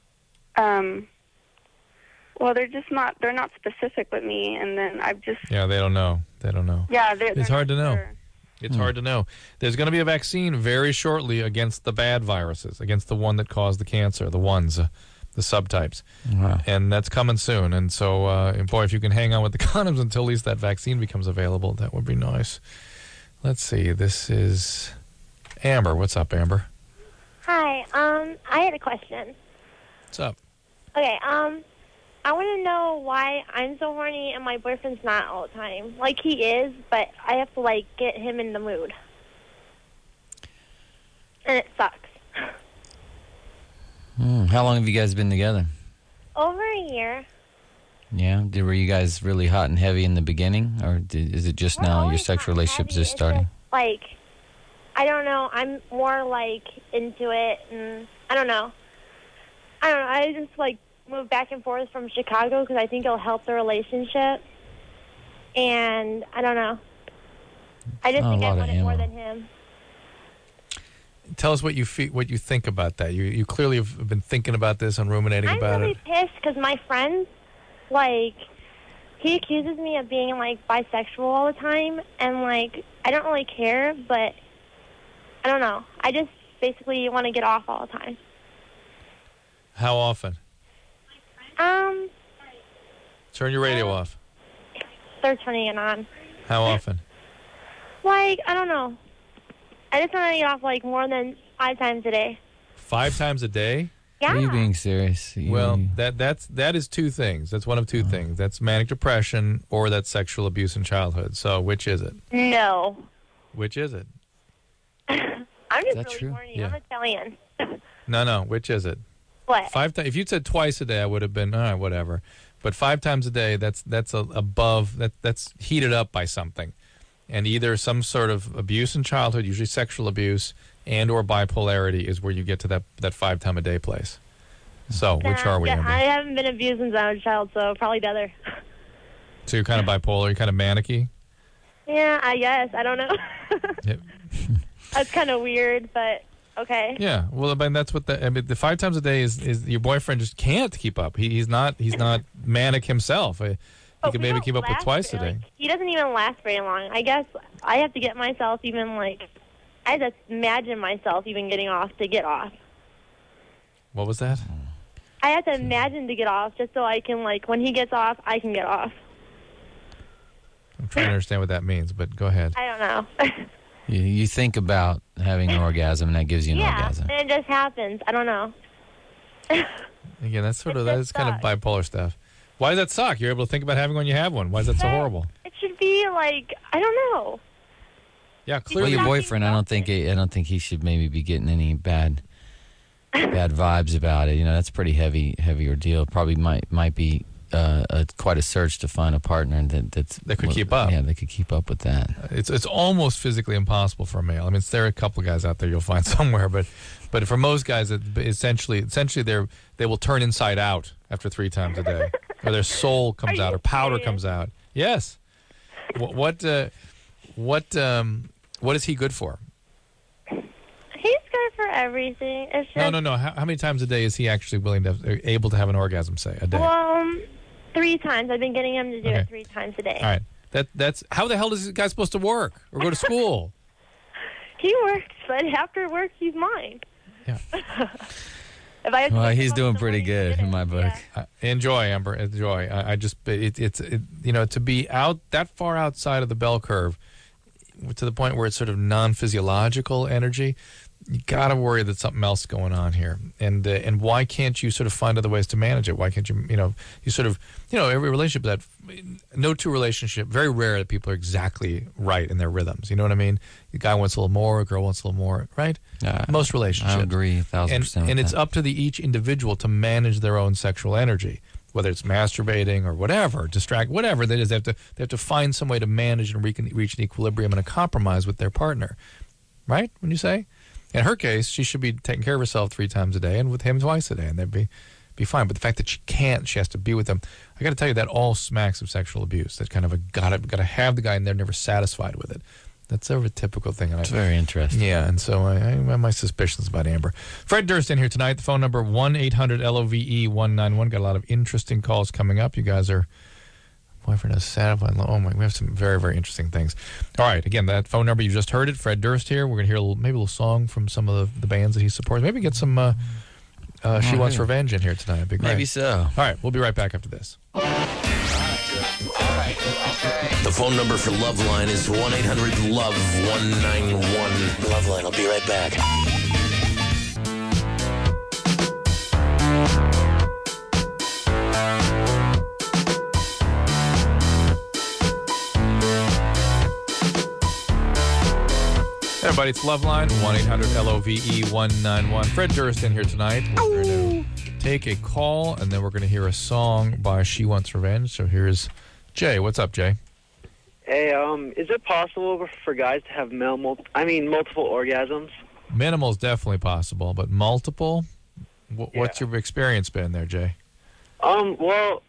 Well, they're not specific with me, and then I've just...
Yeah, they don't know.
Yeah,
it's hard to know. It's hard to know. There's going to be a vaccine very shortly against the bad viruses, against the one that caused the cancer, the ones, the subtypes.
Wow.
And that's coming soon. And so, boy, if you can hang on with the condoms until at least that vaccine becomes available, that would be nice. Let's see. This is Amber. What's up, Amber?
Hi. I had a question.
What's up?
Okay. I want to know why I'm so horny and my boyfriend's not all the time. Like, he is, but I have to, like, get him in the mood. And it sucks.
How long have you guys been together?
Over a year.
Yeah? Were you guys really hot and heavy in the beginning? Or is it just now your sexual relationship just starting?
Like, I don't know. I'm more, like, into it, and I don't know. I just, like, moved back and forth from Chicago because I think it'll help the relationship. And I don't know. I just think I want it more than him.
Tell us what you think about that. You clearly have been thinking about this and ruminating about it.
I'm really pissed because my friend, like, he accuses me of being, like, bisexual all the time. And, like, I don't really care, but I don't know. I just basically want to get off all the time.
How often? Turn your radio off.
They're turning it on.
How often?
Like, I don't know. I just want to get off, like, more than 5 times a day.
5 times a day?
Yeah.
Are you being serious?
Well, that is 2 things. That's one of 2 things. That's manic depression or that's sexual abuse in childhood. So which is it?
No.
Which is it?
I'm just really
true?
horny.
Yeah.
I'm Italian.
No. Which is it?
What?
5 times. If you'd said twice a day, I would have been all right, whatever. But 5 times a day, that's above. That's heated up by something, and either some sort of abuse in childhood, usually sexual abuse, and or bipolarity is where you get to that 5 time a day place. So which are we?
Yeah,
Amber?
I haven't been abused since I was a child, so probably the other.
So you're kind of bipolar. You're kind of manic-y?
Yeah, I guess. I don't know.
Yep.
That's kind of weird, but okay.
Yeah, well, I mean, that's what the 5 times a day is your boyfriend just can't keep up. He's not manic himself. He could maybe keep up with twice a day.
Like, he doesn't even last very long. I guess I have to get myself even, like, I have to imagine myself even getting off to get off.
What was that?
I have to imagine to get off just so I can, like, when he gets off, I can get off.
I'm trying to understand what that means, but go ahead.
I don't know.
You think about having an orgasm, and that gives you an orgasm.
And it just happens. I don't know.
Again, that's kind of bipolar stuff. Why does that suck? You're able to think about having one, you have one. Why is that so horrible?
It should be like, I don't know.
Yeah,
Well, your boyfriend, I don't think he should maybe be getting any bad bad vibes about it. That's a pretty heavy ordeal. Probably might be quite a search to find a partner that
could keep up.
Yeah, they could keep up with that.
It's almost physically impossible for a male. I mean, there are a couple of guys out there you'll find somewhere, but for most guys, essentially they will turn inside out after 3 times a day, or their soul comes out, or powder comes out. Yes. What is he good for?
He's good for everything. It's just,
No. How many times a day is he actually able to have an orgasm? Say a day.
Well, 3 times. I've been getting him to do it 3 times a day.
All right. That's how the hell is this guy supposed to work or go to school?
He works, but after work, he's mine.
Yeah.
Well, he's doing pretty good in my book.
Enjoy, Amber. Enjoy. I just it's to be out that far outside of the bell curve, to the point where it's sort of non-physiological energy. You got to worry that something else is going on here, and why can't you sort of find other ways to manage it? Why can't you every relationship no two relationship, very rare that people are exactly right in their rhythms. You know what I mean? The guy wants a little more, a girl wants a little more, right? Most relationships.
I agree 1,000%.
And it's up to each individual to manage their own sexual energy, whether it's masturbating or whatever, whatever that is. They have to find some way to manage and reach an equilibrium and a compromise with their partner, right? When you say. In her case, she should be taking care of herself 3 times a day, and with him twice a day, and they'd be fine. But the fact that she can't, she has to be with him. I got to tell you, that all smacks of sexual abuse. That kind of got to have the guy, and they're never satisfied with it. That's sort of a typical thing.
It's very interesting.
Yeah, and so I have my suspicions about Amber. Fred Durst in here tonight. The phone number 1-800-LOVE-191. Got a lot of interesting calls coming up. You guys are. Boyfriend has satisfied. Oh my! We have some very, very interesting things. All right, again, that phone number, you just heard it. Fred Durst here. We're gonna hear maybe a little song from some of the bands that he supports. Maybe get some She Wants Revenge in here tonight. It'd be great.
Maybe so.
All right, we'll be right back after this.
The phone number for Loveline is 1-800-LOVE-191. Loveline. I'll be right back.
Hey everybody, it's Loveline, 1-800-LOVE-191. Fred Durst in here tonight. We're going to take a call, and then we're going to hear a song by She Wants Revenge. So here's Jay. What's up, Jay?
Hey, is it possible for guys to have multiple orgasms?
Minimal is definitely possible, but multiple? What's your experience been there, Jay?
Well,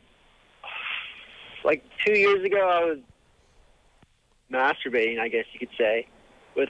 like 2 years ago, I was masturbating, I guess you could say. With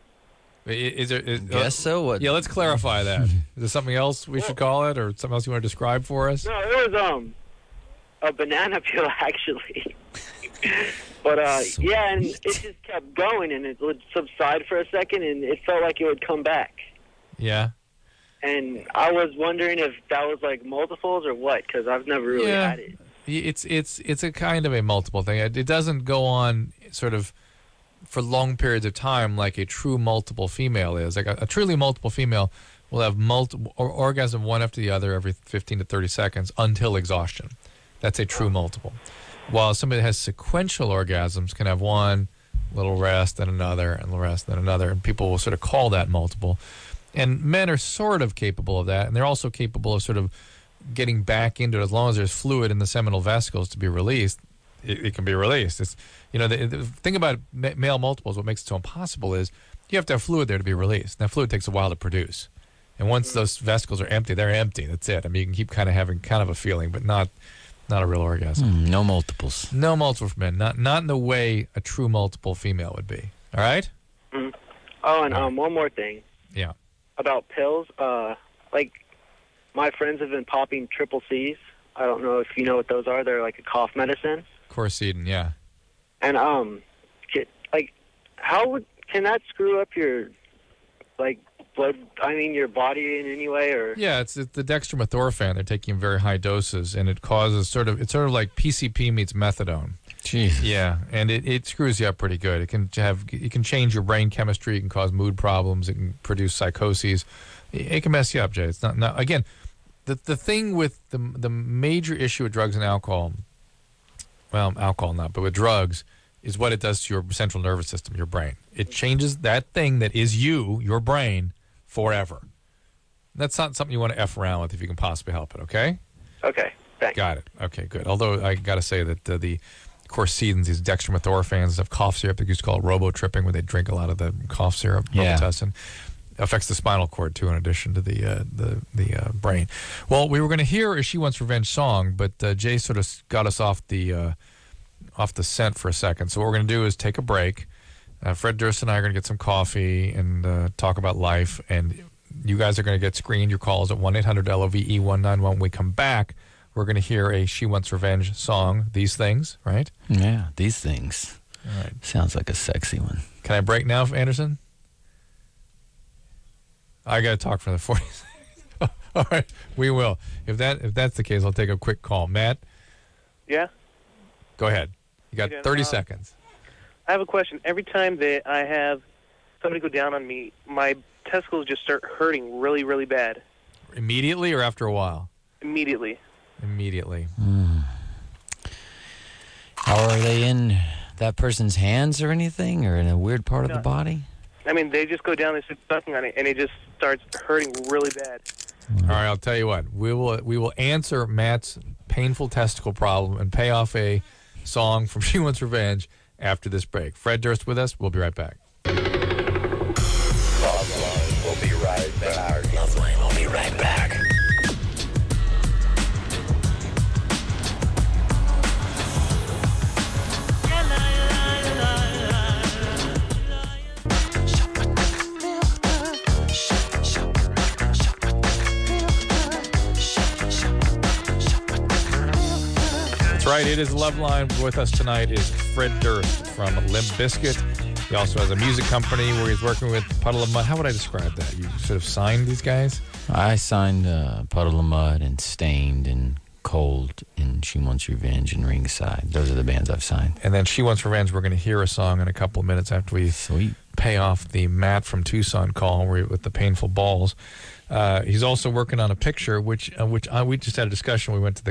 Guess so. What?
Yeah, let's clarify that. Is there something else we should call it, or something else you want to describe for us?
No, it was a banana peel actually. But yeah, and it just kept going, and it would subside for a second, and it felt like it would come back.
Yeah.
And I was wondering if that was like multiples or what, because I've never really had it.
It's a kind of a multiple thing. It doesn't go on sort of for long periods of time like a true multiple female is. Like a truly multiple female will have multiple orgasm one after the other every 15 to 30 seconds until exhaustion. That's a true multiple. While somebody that has sequential orgasms can have one, little rest, then another, and little rest, then another, and people will sort of call that multiple. And men are sort of capable of that, and they're also capable of sort of getting back into it as long as there's fluid in the seminal vesicles to be released. It can be released. It's, the thing about male multiples, what makes it so impossible is you have to have fluid there to be released. That fluid takes a while to produce. And once those vesicles are empty, they're empty. That's it. I mean, you can keep kind of having kind of a feeling, but not a real orgasm.
No multiples.
No multiple for men. Not in the way a true multiple female would be. All right?
Mm-hmm. Oh, and one more thing.
Yeah.
About pills. Like, my friends have been popping triple C's. I don't know if you know what those are. They're like a cough medicine.
Corsedin, yeah.
And can that screw up your blood? I mean, your body in any way, or? Yeah, it's the
dextromethorphan. They're taking in very high doses, and it causes it's sort of like PCP meets methadone.
Jeez.
Yeah, and it screws you up pretty good. It can change your brain chemistry. It can cause mood problems. It can produce psychoses. It can mess you up, Jay. It's not again. The thing with the major issue with drugs and alcohol. Well, alcohol not, but with drugs, is what it does to your central nervous system, your brain. It changes that thing that is your brain, forever. That's not something you want to F around with if you can possibly help it, okay?
Okay, thanks.
Got it. Okay, good. Although I got to say that the Corsedins, these dextromethorphans have cough syrup. They used to call it robo-tripping, where they drink a lot of the cough syrup, Robitussin. Affects the spinal cord, too, in addition to the brain. Well, we were going to hear a She Wants Revenge song, but Jay sort of got us off the scent for a second. So what we're going to do is take a break. Fred Durst and I are going to get some coffee and talk about life, and you guys are going to get screened. Your calls at 1-800-LOVE-191. When we come back, we're going to hear a She Wants Revenge song, These Things, right?
Yeah, These Things.
All right.
Sounds like a sexy one.
Can I break now, Anderson? I got to talk for the 40 seconds. All right, we will. If that's the case, I'll take a quick call. Matt?
Yeah?
Go ahead. You got 30 seconds.
I have a question. Every time that I have somebody go down on me, my testicles just start hurting really, really bad.
Immediately or after a while?
Immediately.
Immediately.
Are they in that person's hands or anything, or in a weird part of the body?
I mean, they just go down and start sucking on it, and it just starts hurting really bad.
All right, I'll tell you what. We will answer Matt's painful testicle problem and pay off a song from She Wants Revenge after this break. Fred Durst with us. We'll be right back.
Loveline will be right back. Loveline will be right back.
Right, it is Loveline. With us tonight is Fred Durst from Limp Bizkit. He also has a music company where he's working with Puddle of Mud. How would I describe that? You sort of signed these guys?
I signed Puddle of Mud and Stained and Cold and She Wants Revenge and Ringside. Those are the bands I've signed.
And then She Wants Revenge, we're going to hear a song in a couple of minutes after we pay off the Matt from Tucson call with the painful balls. He's also working on a picture, which we just had a discussion. We went to the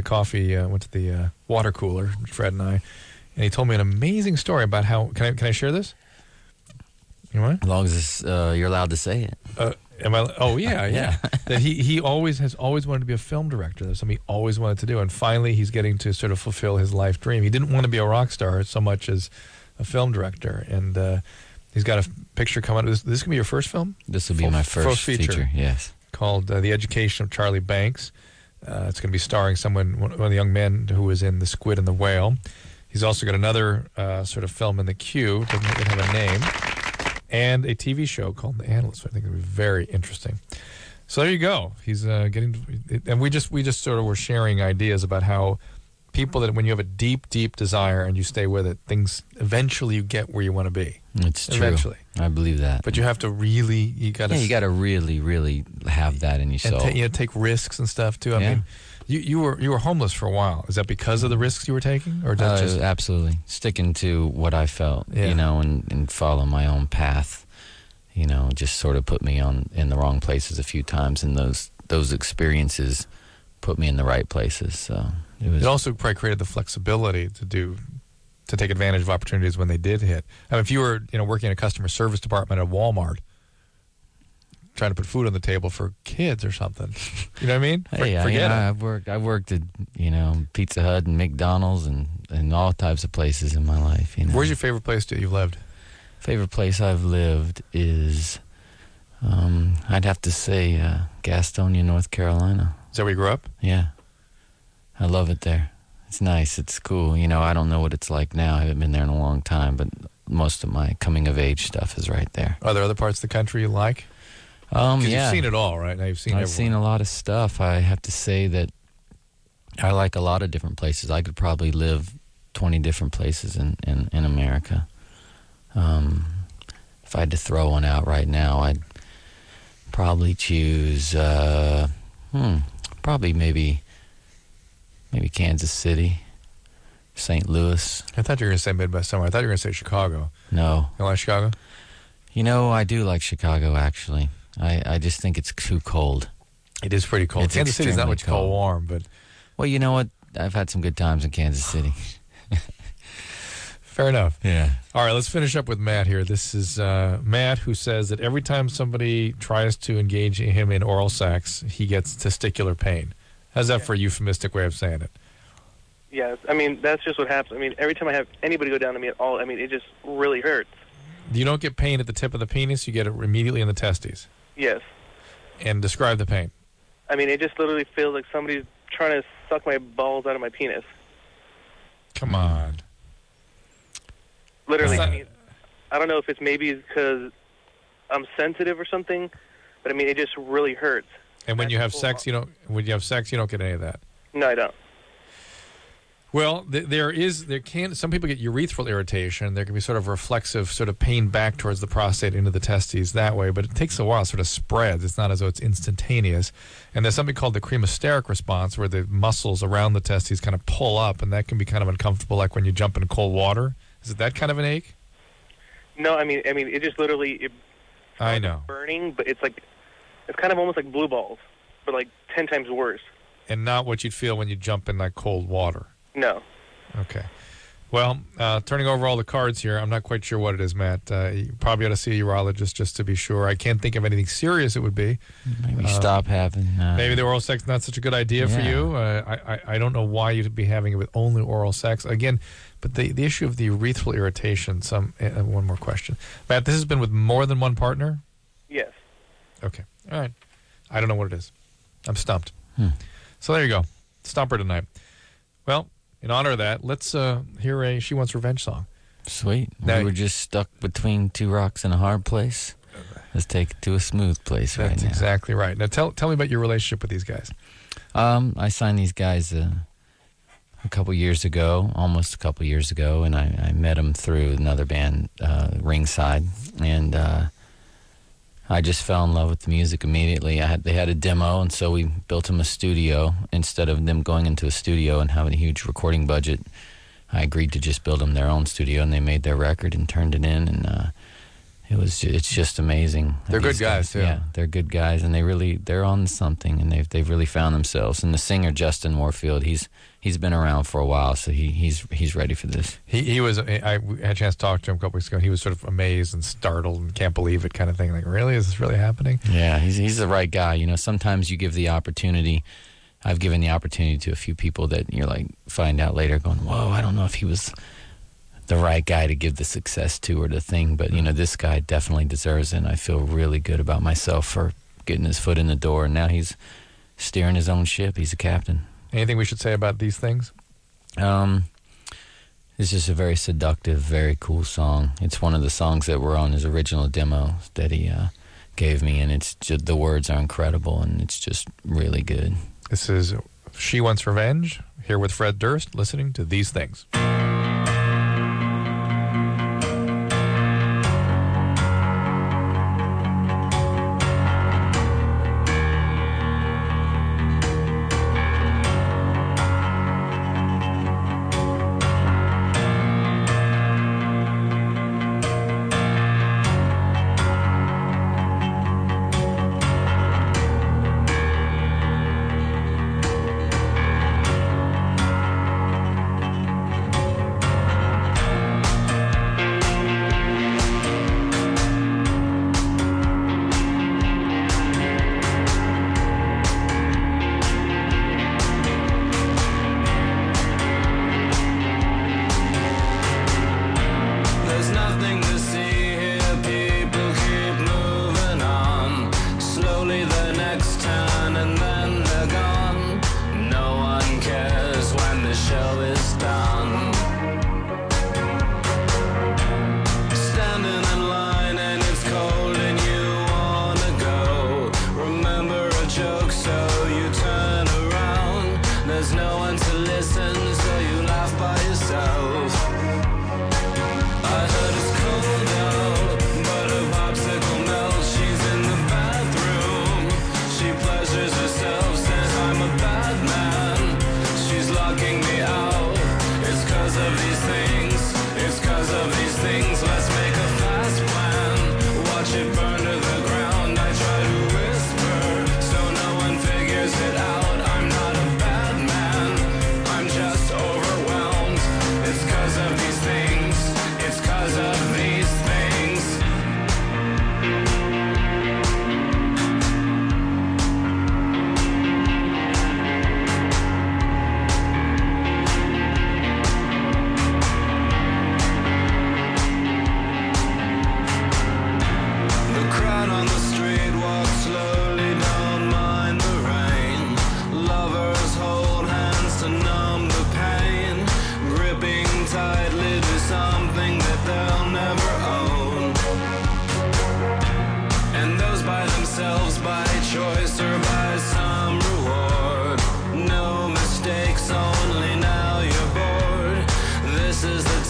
water cooler, Fred and I, and he told me an amazing story about how. Can I share this? You want?
As long as you're allowed to say it.
Am I? Oh yeah. That he has always wanted to be a film director. That's something he always wanted to do, and finally he's getting to sort of fulfill his life dream. He didn't want to be a rock star so much as a film director, and he's got a picture coming. This going to be your first film?
This will be my first feature. Yes.
Called The Education of Charlie Banks. It's going to be starring one of the young men who was in The Squid and the Whale. He's also got another sort of film in the queue, doesn't have a name, and a TV show called The Analyst. I think it'll be very interesting. So there you go. He's and we just sort of were sharing ideas about how people that when you have a deep, deep desire and you stay with it, things eventually you get where you want to be.
It's true.
Eventually.
I believe that.
But you have to really, you got to
really, really have that in your soul.
And take risks and stuff too. I mean, you were homeless for a while. Is that because of the risks you were taking, or just
absolutely sticking to what I felt, and follow my own path? Just sort of put me in the wrong places a few times, and those experiences put me in the right places. So it
also probably created the flexibility to take advantage of opportunities when they did hit. I mean, if you were, working in a customer service department at Walmart, trying to put food on the table for kids or something, you know what I mean?
Forget it. I've worked at, Pizza Hut and McDonald's and all types of places in my life.
Where's your favorite place that you've lived?
Favorite place I've lived is, I'd have to say, Gastonia, North Carolina.
Is that where you grew up?
Yeah. I love it there. It's nice. It's cool. I don't know what it's like now. I haven't been there in a long time, but most of my coming-of-age stuff is right there.
Are there other parts of the country you like?
Yeah.
You've seen it all, right? Now you've seen
I've seen a lot of stuff. I have to say that I like a lot of different places. I could probably live 20 different places in America. If I had to throw one out right now, I'd probably choose, probably maybe Kansas City, St. Louis.
I thought you were going to say Midwest somewhere. I thought you were going to say Chicago.
No.
You like Chicago?
I do like Chicago, actually. I just think it's too cold.
It is pretty cold. Kansas City's not what you call warm, but...
Well, you know what? I've had some good times in Kansas City.
Fair enough.
Yeah.
All right, let's finish up with Matt here. This is Matt, who says that every time somebody tries to engage him in oral sex, he gets testicular pain. How's that for a euphemistic way of saying it?
Yes, I mean, that's just what happens. I mean, every time I have anybody go down to me at all, I mean, it just really hurts.
You don't get pain at the tip of the penis, you get it immediately in the testes.
Yes.
And describe the pain.
I mean, it just literally feels like somebody's trying to suck my balls out of my penis.
Come on.
Literally, I mean, I don't know if it's maybe because I'm sensitive or something, but I mean, it just really hurts.
And when you have sex, you don't get any of that.
No, I don't.
Well, some people get urethral irritation. There can be sort of reflexive sort of pain back towards the prostate into the testes that way, but it takes a while. It sort of spreads. It's not as though it's instantaneous. And there's something called the cremasteric response where the muscles around the testes kind of pull up, and that can be kind of uncomfortable, like when you jump in cold water. Is it that kind of an ache?
No, I mean, it just literally
I know.
burning, but it's kind of almost like blue balls, but like 10 times worse.
And not what you'd feel when you jump in like cold water.
No.
Okay. Well, turning over all the cards here, I'm not quite sure what it is, Matt. You probably ought to see a urologist just to be sure. I can't think of anything serious it would be.
Maybe stop having...
maybe the oral sex not such a good idea for you. I don't know why you'd be having it with only oral sex. Again, but the issue of the urethral irritation, one more question. Matt, this has been with more than one partner?
Yes.
Okay. All right. I don't know what it is. I'm stumped. So there you go. Stumper tonight. Well, in honor of that, let's hear a She Wants Revenge song.
Sweet. We were just stuck between two rocks in a hard place. Let's take it to a smooth place right now.
That's exactly right. Now tell me about your relationship with these guys.
I signed these guys almost a couple years ago, and I met them through another band, Ringside, and I just fell in love with the music immediately. They had a demo, and so we built them a studio. Instead of them going into a studio and having a huge recording budget, I agreed to just build them their own studio, and they made their record and turned it in, and it's just amazing.
They're good guys too.
Yeah, they're good guys, and they're on something, and they've really found themselves. And the singer Justin Warfield, he's been around for a while, so he's ready for this.
He was. I had a chance to talk to him a couple weeks ago. He was sort of amazed and startled and can't believe it, kind of thing. Like, really, is this really happening?
Yeah, he's the right guy. You know, sometimes you give the opportunity. I've given the opportunity to a few people that you're like find out later, going, "Whoa, I don't know if he was the right guy to give the success to or the thing." But you know, this guy definitely deserves it. And I feel really good about myself for getting his foot in the door. And now he's steering his own ship. He's a captain.
Anything we should say about these things?
It's just a very seductive, very cool song. It's one of the songs that were on his original demo that he gave me, and it's just, the words are incredible, and it's just really good.
This is She Wants Revenge, here with Fred Durst, listening to These Things.
These things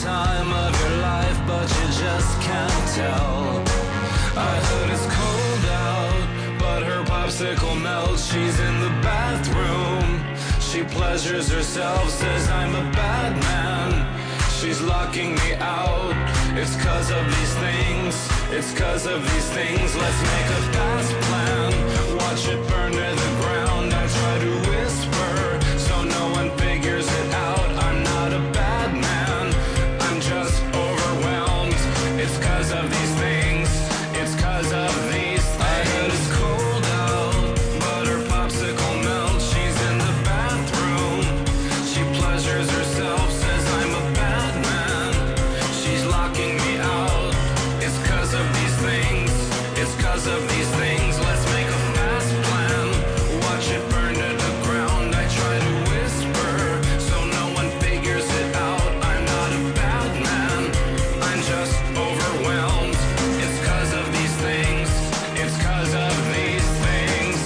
time of your life, but you just can't tell. I heard it's cold out, but her popsicle melts. She's in the bathroom, she pleasures herself, says I'm a bad man. She's locking me out. It's 'cause of these things. It's 'cause of these things. Let's make a fast plan. Watch it burn to the ground. I try to whisper so no one figures it out. I'm not a bad man. I'm just overwhelmed. It's 'cause of these things. It's 'cause of these things. I heard it's cold out, but her popsicle melts. She's in the bathroom. She pleasures herself, says I'm a bad man. She's locking me out. It's 'cause of these things. It's 'cause of these things. Let's make a fast plan. Watch it burn to the ground. I try to whisper so no one figures it out. I'm not a bad man. I'm just overwhelmed. It's 'cause of these things. It's 'cause of these things.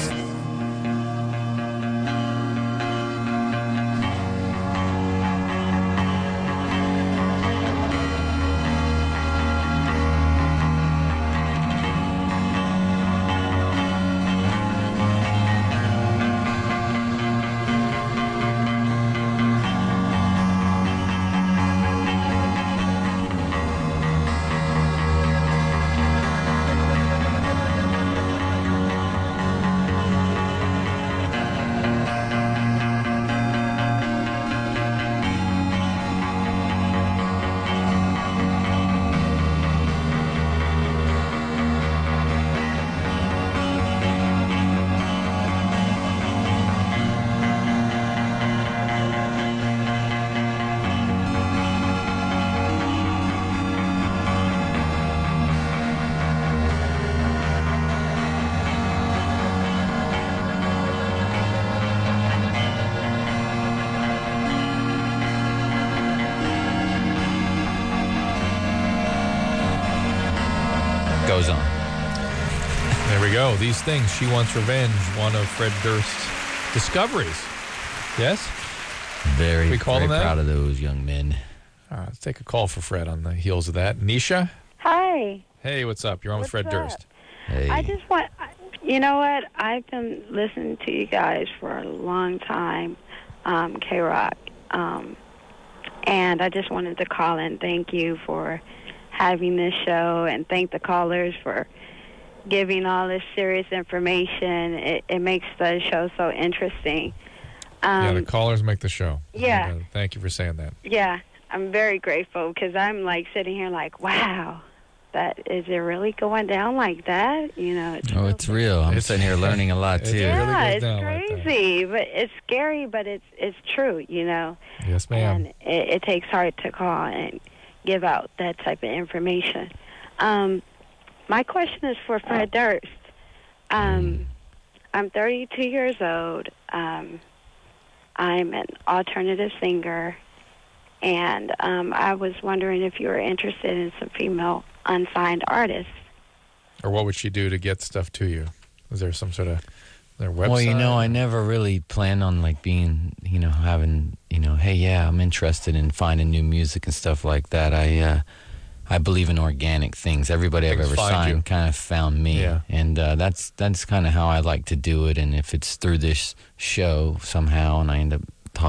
Goes on.
There we go. These things. She Wants Revenge, one of Fred Durst's discoveries. Yes?
Very,
We call
very
them that?
proud of those young men.
All right, let's take a call for Fred on the heels of that. Nisha?
Hi.
Hey, what's up? You're on with Fred
What's up?
Durst.
Hey.
I just want, you know what? I've been listening to you guys for a long time, K-Rock. And I just wanted to call and thank you for having this show and thank the callers for giving all this serious information. It makes the show so interesting.
Yeah, the callers make the show.
Yeah.
And, thank you for saying that.
Yeah, I'm very grateful because I'm like sitting here like, wow, is it really going down like that? You know,
It's real. I'm sitting here learning a lot, too.
yeah, it's crazy, but it's scary, but it's true, you know.
Yes, ma'am.
And it takes heart to call and give out that type of information. My question is for Fred Durst. I'm 32 years old. I'm an alternative singer, and I was wondering if you were interested in some female unsigned artists.
Or what would she do to get stuff to you? Is there some sort of their website?
Well, you know, I never really planned on like being, having, hey, yeah, I'm interested in finding new music and stuff like that. I believe in organic things. Everybody I've ever signed kind of found me, and that's kind of how I like to do it. And if it's through this show somehow, and I end up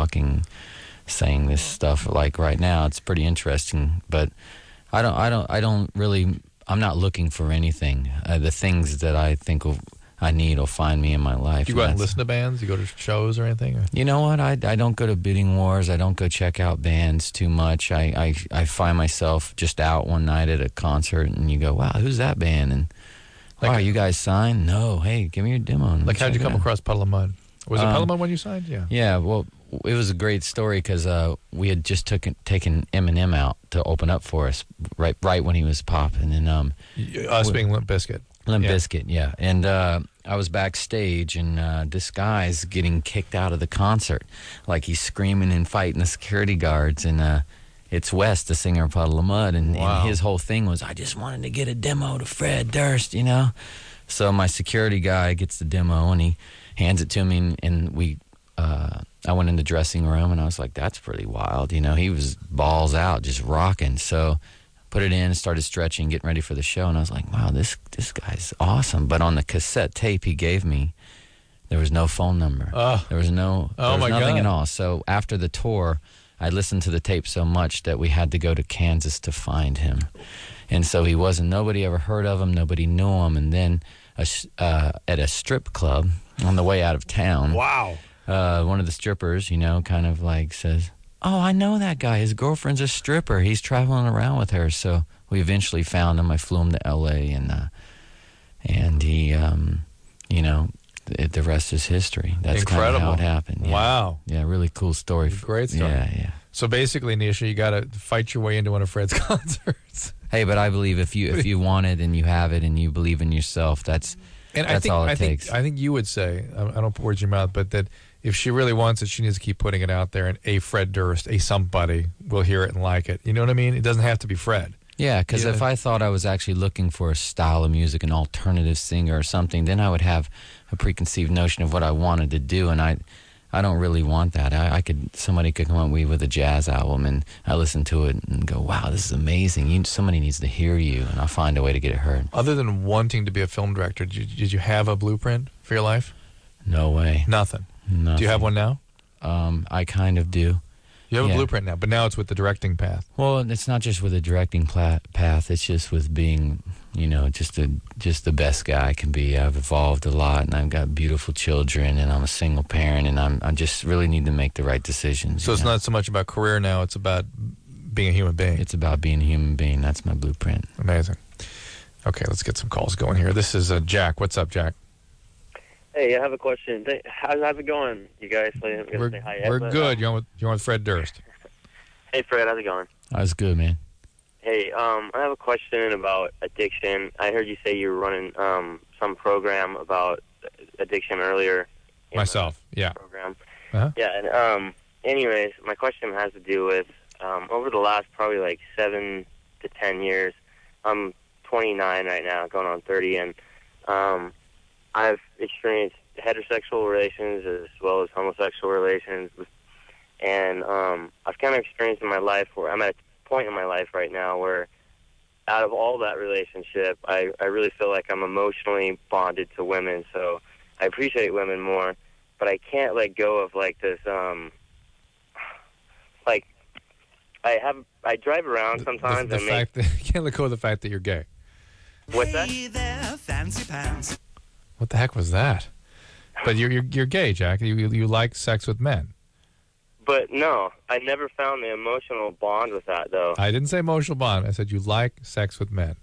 saying this stuff like right now, it's pretty interesting. But I don't really. I'm not looking for anything. The things that I think I need will find me in my life.
Do you go out and listen to bands? You go to shows or anything? Or?
You know what? I don't go to bidding wars. I don't go check out bands too much. I find myself just out one night at a concert, and you go, wow, who's that band? And, wow, you guys signed? No. Hey, give me your demo.
Like, how'd you come across Puddle of Mud? Was it Puddle of Mud when you signed? Yeah.
Yeah, well, it was a great story because we had just taken Eminem out to open up for us right when he was popping. And,
us being Limp Bizkit.
Limp Bizkit, yeah. And I was backstage, and this guy's getting kicked out of the concert. Like, he's screaming and fighting the security guards. And it's Wes, the singer of Puddle of Mud. And his whole thing was, I just wanted to get a demo to Fred Durst, So my security guy gets the demo, and he hands it to me, and we I went in the dressing room, and I was like, that's pretty wild. You know, he was balls out, just rocking. So put it in, started stretching, getting ready for the show, and I was like, wow, this guy's awesome. But on the cassette tape he gave me, there was no phone number. There was nothing at all. So after the tour, I listened to the tape so much that we had to go to Kansas to find him. And so nobody ever heard of him, nobody knew him. And then at a strip club on the way out of town,
wow,
one of the strippers, you know, kind of like says, oh, I know that guy. His girlfriend's a stripper. He's traveling around with her. So we eventually found him. I flew him to L.A., and he, you know, the rest is history. That's kind of how it happened. Yeah.
Wow.
Yeah, really cool story.
Great story.
Yeah.
So basically, Nisha, you got to fight your way into one of Fred's concerts.
Hey, but I believe if you want it and you have it and you believe in yourself, that's all it takes.
I think you would say, I don't put words in your mouth, but that if she really wants it, she needs to keep putting it out there, and a Fred Durst, a somebody, will hear it and like it. You know what I mean? It doesn't have to be Fred.
Yeah, because if I thought I was actually looking for a style of music, an alternative singer or something, then I would have a preconceived notion of what I wanted to do, and I don't really want that. Somebody could come up with a jazz album, and I listen to it and go, wow, this is amazing. Somebody needs to hear you, and I'll find a way to get it heard.
Other than wanting to be a film director, did you have a blueprint for your life?
No way.
Nothing. Do you have one now?
I kind of do.
You have a blueprint now, but now it's with the directing path.
Well, it's not just with the directing path. It's just with being, you know, just the best guy I can be. I've evolved a lot, and I've got beautiful children, and I'm a single parent, and I just really need to make the right decisions.
So it's not so much about career now; it's about being a human being.
It's about being a human being. That's my blueprint.
Amazing. Okay, let's get some calls going here. This is Jack. What's up, Jack?
Hey, I have a question. How's it going, you guys?
We're good. You're on with Fred Durst.
Hey, Fred. How's it going?
That's good, man.
Hey, I have a question about addiction. I heard you say you were running some program about addiction earlier.
Myself, yeah.
Program.
Uh-huh.
Yeah, and anyways, my question has to do with over the last probably like 7 to 10 years. I'm 29 right now, going on 30, and I've experienced heterosexual relations as well as homosexual relations, and I've kind of experienced in my life where I'm at a point in my life right now where out of all that relationship, I really feel like I'm emotionally bonded to women, so I appreciate women more, but I can't let go of like this, like I drive around sometimes and
you can't let go of the fact that you're gay.
What's that?
Hey there, fancy pants.
What the heck was that? But you're gay, Jack. You like sex with men.
But no, I never found the emotional bond with that, though.
I didn't say emotional bond. I said you like sex with men.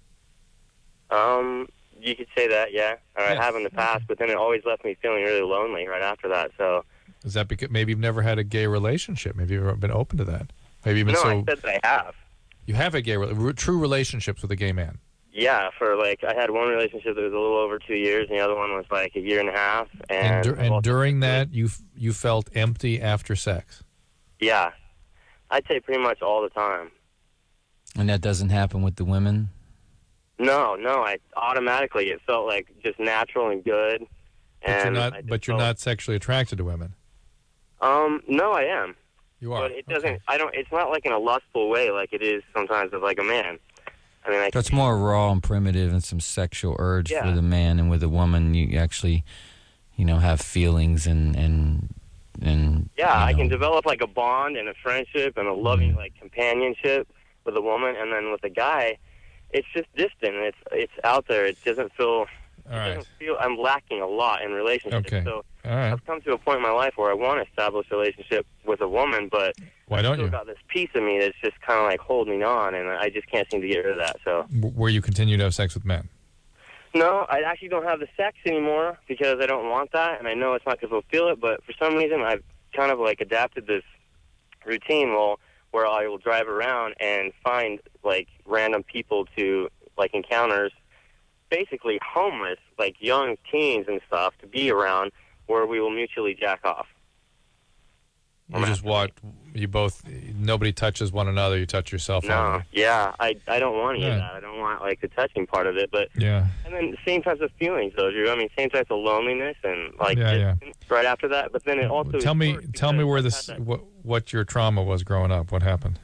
You could say that, yeah. Or I have in the past, but then it always left me feeling really lonely right after that. So
is that because maybe you've never had a gay relationship? Maybe you've been open to that. Maybe you've been
I said that I have.
You have a true relationships with a gay man.
Yeah, I had one relationship that was a little over 2 years, and the other one was like a year and a half. And
during that, you felt empty after sex?
Yeah. I'd say pretty much all the time.
And that doesn't happen with the women?
No, I automatically, it felt like just natural and good.
But you're not sexually attracted to women?
No, I am.
You are?
But it doesn't, it's not like in a lustful way like it is sometimes with like a man. I mean,
that's more raw and primitive and some sexual urge for the man, and with a woman you actually, have feelings and
I can develop like a bond and a friendship and a loving like companionship with a woman, and then with a guy, it's just distant. It's out there. It doesn't feel. I'm lacking a lot in relationships.
Okay.
So
I've
come to a point in my life where I want to establish a relationship with a woman, but
why don't
I've still got this piece of me that's just kind of like holding on, and I just can't seem to get rid of that. So
where you continue to have sex with men?
No, I actually don't have the sex anymore because I don't want that, and I know it's not going to fulfill it, but for some reason I've kind of like adapted this routine where I will drive around and find like random people to like encounters, basically homeless, like young teens and stuff, to be around where we will mutually jack off.
You just walk nobody touches one another. You touch yourself.
No,
only.
yeah, I don't want any
Yeah.
of that. I don't want like the touching part of it, but
Yeah.
And then the same types of feelings, though, Drew. I mean, same types of loneliness and like
Yeah,
distance right after that. But then it also
Tell me where what your trauma was growing up. What happened?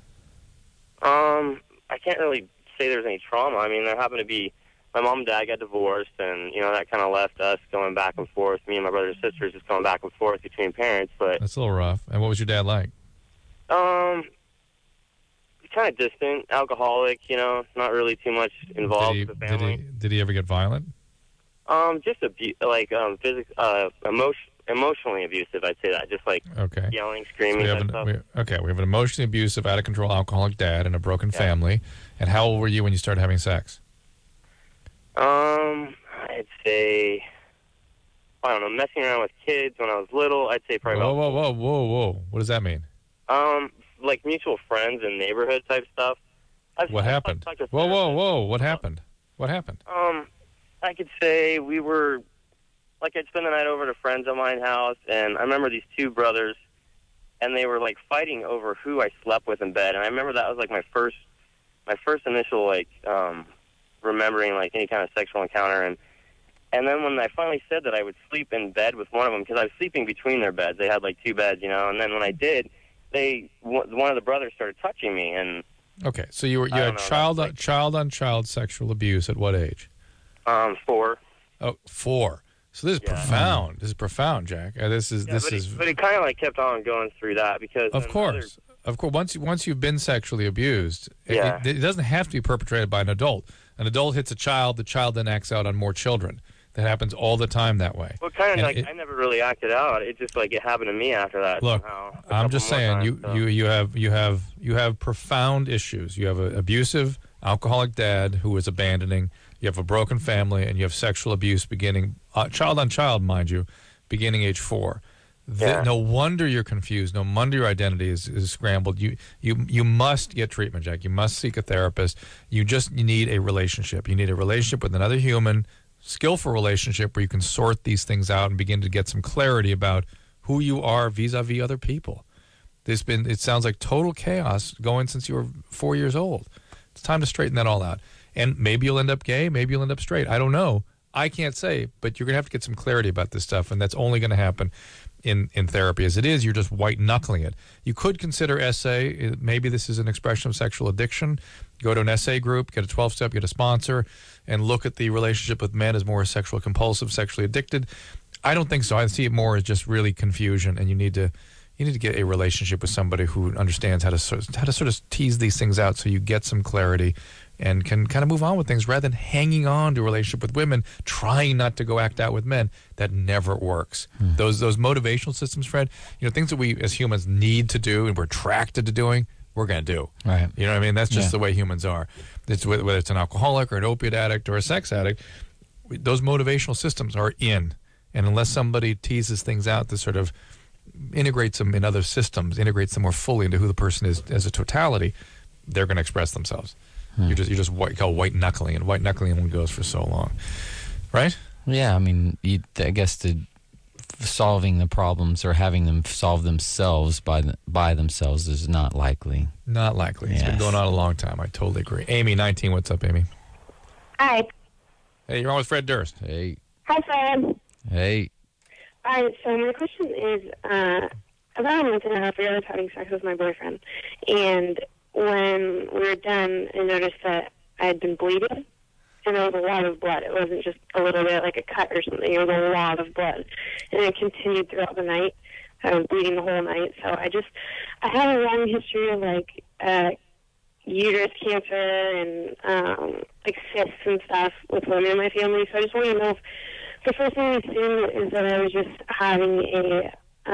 I can't really say there's any trauma. I mean, there happened to be my mom and dad got divorced, and that kind of left us going back and forth. Me and my brothers and sisters just going back and forth between parents. But
That's a little rough. And what was your dad like?
kind of distant, alcoholic. Not really too much involved with the family.
Did he ever get violent?
Just emotionally abusive. I'd say that. Just like yelling, screaming,
So
that stuff.
we have an emotionally abusive, out of control alcoholic dad and a broken family. And how old were you when you started having sex?
I'd say, I don't know, messing around with kids when I was little. I'd say probably
Whoa. What does that mean?
like mutual friends and neighborhood type stuff.
What happened? Whoa. What happened? What happened?
I could say we were, like, I'd spend the night over at a friend's of mine's house, and I remember these two brothers, and they were, like, fighting over who I slept with in bed. And I remember that was, like, my first initial, like, remembering, like, any kind of sexual encounter. And then when I finally said that I would sleep in bed with one of them, because I was sleeping between their beds. They had, like, two beds, you know. And then when I did, one of the brothers started touching me. And
okay, so you had child-on-child sexual abuse at what age?
4.
Oh, 4. So this is profound. This is profound, Jack. But
it kind of like kept on going through that because
of course. Once you've been sexually abused, it doesn't have to be perpetrated by an adult. An adult hits a child, the child then acts out on more children. That happens all the time that way.
Well, kind of I never really acted out. It just like it happened to me after that.
Look,
somehow,
I'm just saying you have profound issues. You have an abusive alcoholic dad who is abandoning. You have a broken family, and you have sexual abuse beginning child on child, mind you, beginning age 4. No wonder you're confused. No wonder your identity is scrambled. You must get treatment, Jack. You must seek a therapist. You need a relationship. You need a relationship with another human, skillful relationship where you can sort these things out and begin to get some clarity about who you are vis-a-vis other people. It sounds like total chaos going since you were 4 years old. It's time to straighten that all out. And maybe you'll end up gay, maybe you'll end up straight. I don't know. I can't say, but you're going to have to get some clarity about this stuff, and that's only going to happen in therapy. As it is, you're just white-knuckling it. You could consider SA. Maybe this is an expression of sexual addiction. Go to an SA group, get a 12-step, get a sponsor, and look at the relationship with men as more sexually compulsive, sexually addicted. I don't think so. I see it more as just really confusion, and you need to get a relationship with somebody who understands how to sort of tease these things out so you get some clarity and can kind of move on with things rather than hanging on to a relationship with women, trying not to go act out with men. That never works. Those motivational systems, Fred, things that we as humans need to do and we're attracted to doing, we're going to do.
Right.
You know what I mean? That's just the way humans are. It's whether it's an alcoholic or an opiate addict or a sex addict, those motivational systems are in. And unless somebody teases things out to sort of integrates them in other systems, integrates them more fully into who the person is as a totality, they're going to express themselves. You're just white knuckling, and white knuckling only goes for so long, right?
Yeah, I mean, I guess solving the problems or having them solve themselves by themselves is not likely.
Not likely. It's been going on a long time. I totally agree. Amy, 19. What's up, Amy?
Hi.
Hey, you're on with Fred Durst.
Hey.
Hi, Fred.
Hey.
All right, so my question is, about a month and a half ago, I was having sex with my boyfriend, and when we were done, I noticed that I had been bleeding, and there was a lot of blood. It wasn't just a little bit like a cut or something. It was a lot of blood, and it continued throughout the night. I was bleeding the whole night, so I had a long history of, like, uterus cancer and, like, cysts and stuff with women in my family, so I just want to know if the first thing I assumed is that I was just having a...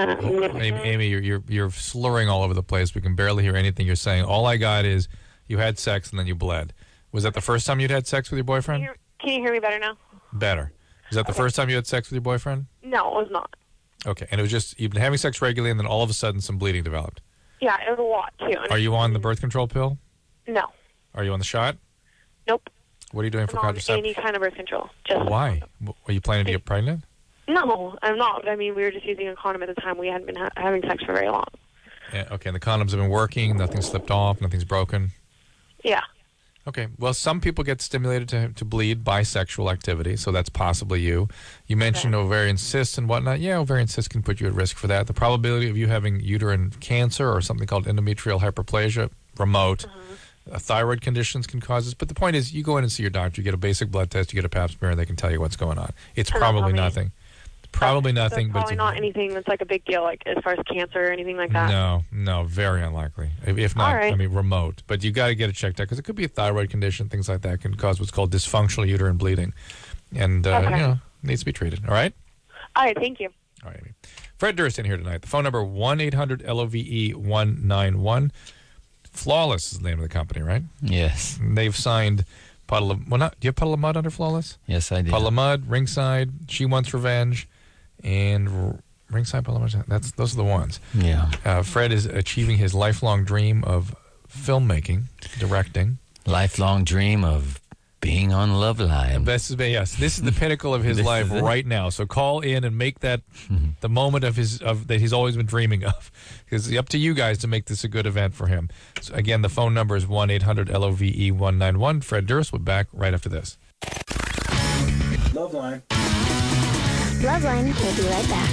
Amy, you're slurring all over the place. We can barely hear anything you're saying. All I got is you had sex and then you bled. Was that the first time you'd had sex with your boyfriend?
Can you hear me better now?
Better. Is that the first time you had sex with your boyfriend?
No, it was not.
Okay, and it was just you've been having sex regularly, and then all of a sudden some bleeding developed.
Yeah, it was a lot too.
Are you on the birth control pill?
No.
Are you on the shot?
Nope.
What are you doing for contraception?
Any kind of birth control. Just
why? Were you planning to get pregnant?
No, I'm not. But I mean, we were just using a condom at the time. We hadn't been having sex for very long.
Okay, and the condoms have been working. Nothing slipped off. Nothing's broken.
Yeah.
Okay. Well, some people get stimulated to bleed by sexual activity, so that's possibly you. You mentioned ovarian cysts and whatnot. Yeah, ovarian cysts can put you at risk for that. The probability of you having uterine cancer or something called endometrial hyperplasia, remote. Thyroid conditions can cause this. But the point is, you go in and see your doctor. You get a basic blood test. You get a pap smear, and they can tell you what's going on. It's probably nothing. Probably nothing.
So
but
probably not anything that's like a big deal, like as far as cancer or anything like that.
No, very unlikely. If not,
All right.
I mean, remote. But you got to get it checked out because it could be a thyroid condition. Things like that can cause what's called dysfunctional uterine bleeding, and needs to be treated. All right.
All right. Thank you.
All right. Fred Durst in here tonight. The phone number 1-800-LOVE-191. Flawless is the name of the company, right?
Yes.
And they've signed Puddle of... Well, do you have Puddle of Mud under Flawless?
Yes, I do.
Puddle of Mud, Ringside, She Wants Revenge, and Ringside, Puddle of Mud. Those are the ones.
Yeah.
Fred is achieving his lifelong dream of filmmaking, directing.
Lifelong dream of being on Loveline.
This is the pinnacle of his
This
life
is it.
right now. So call in and make that the moment of that he's always been dreaming of. It's up to you guys to make this a good event for him. So again, the phone number is 1-800-LOVE-191. Fred Durst will be back right after this.
Loveline. Loveline will be right back.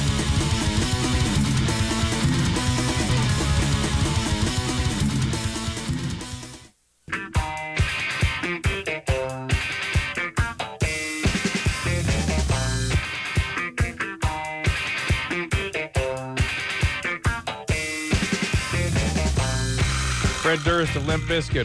Fred Durst of Limp Bizkit,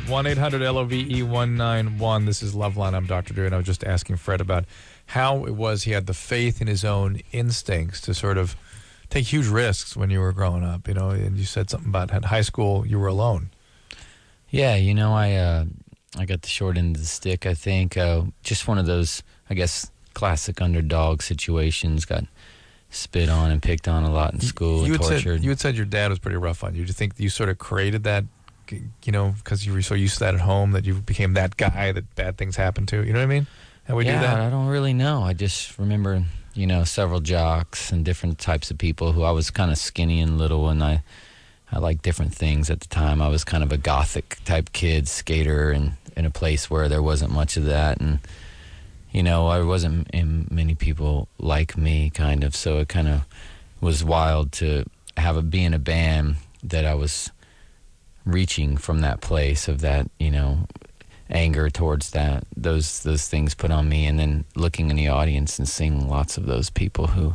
1-800-LOVE-191. This is Loveline. I'm Dr. Drew, and I was just asking Fred about how it was he had the faith in his own instincts to sort of take huge risks when you were growing up, you know, and you said something about at high school you were alone.
Yeah, you know, I got the short end of the stick, I think. Just one of those, I guess, classic underdog situations. Got spit on and picked on a lot in school and tortured.
You had said your dad was pretty rough on you. Do you think you sort of created that, you know, because you were so used to that at home that you became that guy that bad things happened to? You know what I mean? How we do that?
I don't really know. I just remember, you know, several jocks and different types of people who I was kind of skinny and little, and I liked different things at the time. I was kind of a gothic type kid, skater, and in a place where there wasn't much of that, and you know, I wasn't in many people like me, kind of. So it kind of was wild to be in a band that I was reaching from that place of that, you know, anger towards that, those things put on me, and then looking in the audience and seeing lots of those people who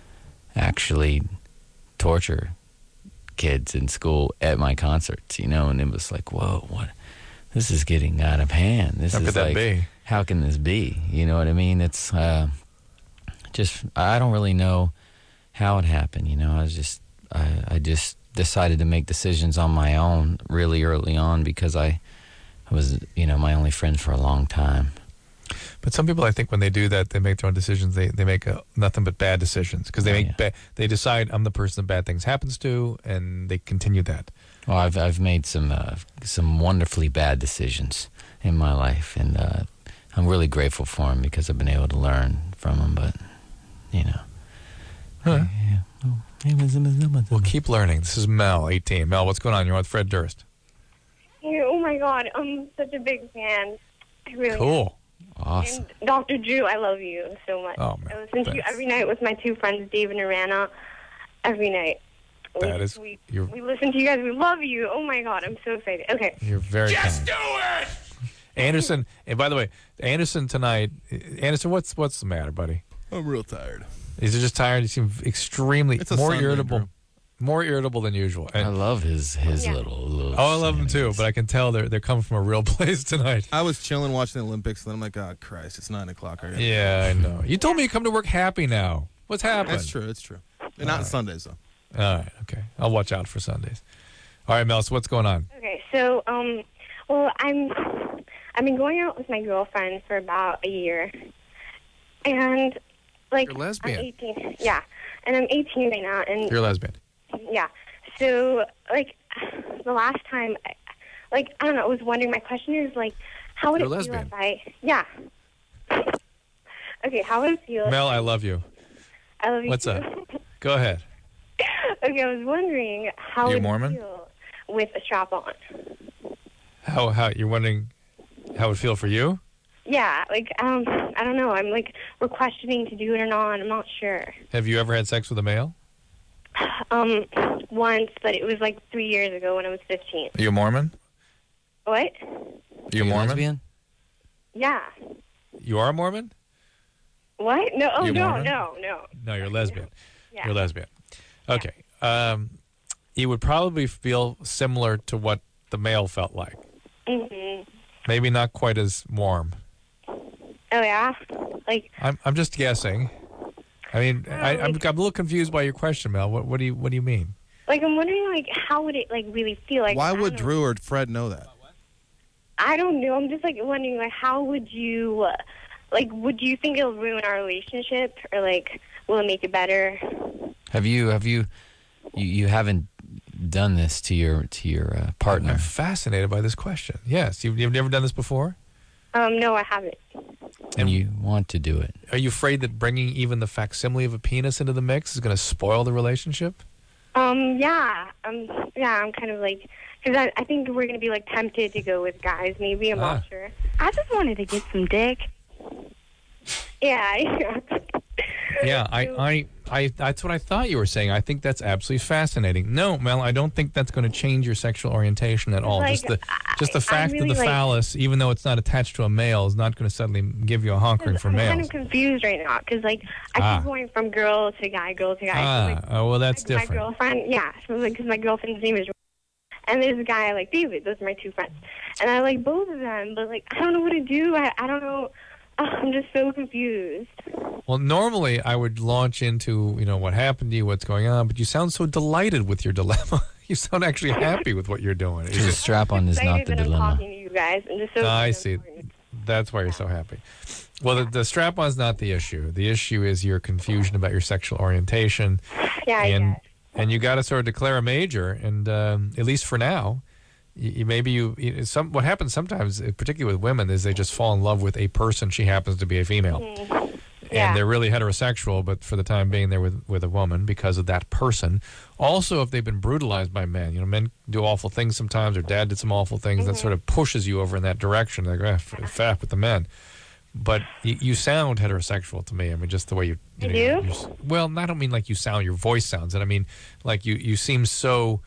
actually torture kids in school at my concerts, you know, and it was like, whoa, what? This is getting out of hand.
How could that be?
How can this be? You know what I mean? It's just, I don't really know how it happened, you know. I just decided to make decisions on my own really early on because I was, you know, my only friend for a long time.
But some people, I think, when they do that, they make their own decisions. They make nothing but bad decisions because they decide I'm the person that bad things happens to, and they continue that.
Well, I've made some wonderfully bad decisions in my life, and I'm really grateful for them because I've been able to learn from them. But you know,
Well, keep learning. This is Mel, 18. Mel, what's going on? You're with Fred Durst.
Hey, oh my God, I'm such a big fan. I really am.
Cool. Awesome.
And Dr. Drew, I love you so much.
Oh, man,
I listen to you every night with my two friends, Dave and Arana. Every night. We listen to you guys. We love you. Oh my God, I'm so excited. Okay.
You're very kind.
do it!
Anderson, and by the way, Anderson tonight. Anderson, what's the matter, buddy?
I'm real tired.
Is it just tired? You seem extremely
It's a
more
Sunday,
irritable.
Drew.
More irritable than usual. And
I love his little.
Oh, I love them too, but I can tell they're coming from a real place tonight.
I was chilling watching the Olympics, and then I'm like, oh, Christ, it's 9 o'clock already.
Yeah, I know. You told me you come to work happy now. What's happened?
That's true. It's true. And not Sundays, though.
All right, okay. I'll watch out for Sundays. All right, Mel, so what's going on?
Okay, so, well, I've been going out with my girlfriend for about a year. And, like,
You're lesbian.
I'm 18. Yeah, and I'm 18 right now. And
You're a lesbian.
yeah, so, like, the last time, I don't know, I was wondering, my question is, like, how would
You're
it feel
lesbian.
if yeah. Okay, how would it feel?
Mel, I love you.
I love you
What's
too.
up? Go ahead.
Okay, I was wondering how
You
it
Mormon?
feel with a strap on.
How you're wondering how it would feel for you?
Yeah, like I don't know. I'm like we're questioning to do it or not. I'm not sure.
Have you ever had sex with a male?
Once, but it was like 3 years ago when I was 15.
Are you Mormon?
What?
Are you Mormon?
Lesbian?
Yeah.
You are a Mormon?
What? No. Oh
You
no,
Mormon?
no.
No, you're lesbian.
Yeah.
You're lesbian. Okay. It would probably feel similar to what the male felt like.
Mhm.
Maybe not quite as warm.
Oh yeah. Like
I'm just guessing. I mean, I'm a little confused by your question, Mel. What do you mean?
like I'm wondering like how would it like really feel like?
Why
I
would
don't know.
Drew or Fred know that?
I don't know. I'm just like wondering like how would you like would you think it'll ruin our relationship or like will it make it better?
Have you haven't done this to your partner?
I'm fascinated by this question. Yes, you've never done this before?
No, I haven't.
And you want to do it?
Are you afraid that bringing even the facsimile of a penis into the mix is going to spoil the relationship?
Yeah. I'm kind of like, because I think we're going to be like tempted to go with guys. Maybe I'm not sure.
I just wanted to get some dick.
Yeah.
Yeah, I that's what I thought you were saying. I think that's absolutely fascinating. No, Mel, I don't think that's going to change your sexual orientation at all.
Like,
just the fact
really
that the
like-
phallus, even though it's not attached to a male, is not going to suddenly give you a hankering for
I'm kind
males.
of confused right now because like I keep going from girl to guy, girl to guy. So, like,
Oh, well, that's
my
different.
girlfriend, yeah, so like because my girlfriend's name is, and there's a guy I like David. Those are my two friends, and I like both of them, but like I don't know what to do. I don't know. I'm just so confused.
Well, normally I would launch into, what happened to you, what's going on, but you sound so delighted with your dilemma. You sound actually happy with what you're doing.
The strap-on is not the
Excited that I'm
dilemma.
talking to you guys. I'm just so.
I see. That's why you're so happy. Well, the strap-on's not the issue. The issue is your confusion about your sexual orientation.
Yeah,
and you got to sort of declare a major, and at least for now, what happens sometimes, particularly with women, is they just fall in love with a person. She happens to be a female. And they're really heterosexual, but for the time being, they're with a woman because of that person. Also, if they've been brutalized by men, men do awful things sometimes. Their dad did some awful things. That sort of pushes you over in that direction. Like, fat with the men. But you sound heterosexual to me. I mean, just the way you
do?
Well, I don't mean like you sound. Your voice sounds. And I mean, like you seem so.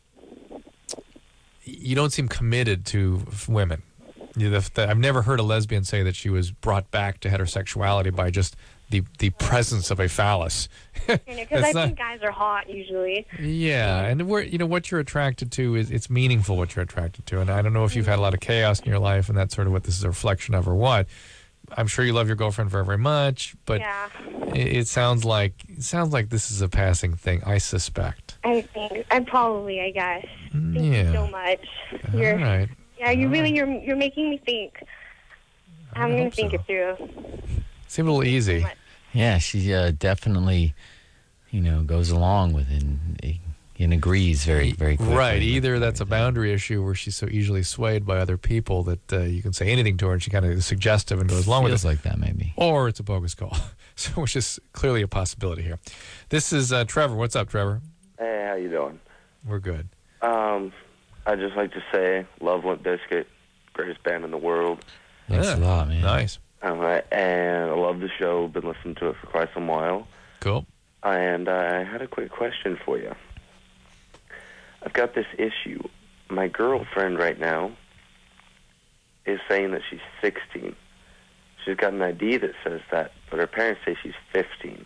You don't seem committed to women. I've never heard a lesbian say that she was brought back to heterosexuality by just the presence of a phallus.
Because I think guys are hot usually.
Yeah, and what you're attracted to it's meaningful what you're attracted to, and I don't know if you've had a lot of chaos in your life, and that's sort of what this is a reflection of, or what. I'm sure you love your girlfriend very, very much, but it sounds like this is a passing thing. I suspect.
I guess. Thank you so much.
All right.
Yeah, you're making me think. I'm going to think it through.
Seemed a little easy.
Yeah, she definitely, goes along with it and agrees very, very quickly.
Right. Either that's a boundary issue where she's so easily swayed by other people that you can say anything to her and she kind of is suggestive and goes along with it.
Feels like that, maybe.
Or it's a bogus call, so which is clearly a possibility here. This is Trevor. What's up, Trevor?
Hey, how you doing?
We're good.
I'd just like to say, love Limp Bizkit, greatest band in the world.
Thanks a lot, man.
Nice.
And I love the show. Been listening to it for quite some while.
Cool.
And I had a quick question for you. I've got this issue. My girlfriend right now is saying that she's 16. She's got an ID that says that, but her parents say she's 15.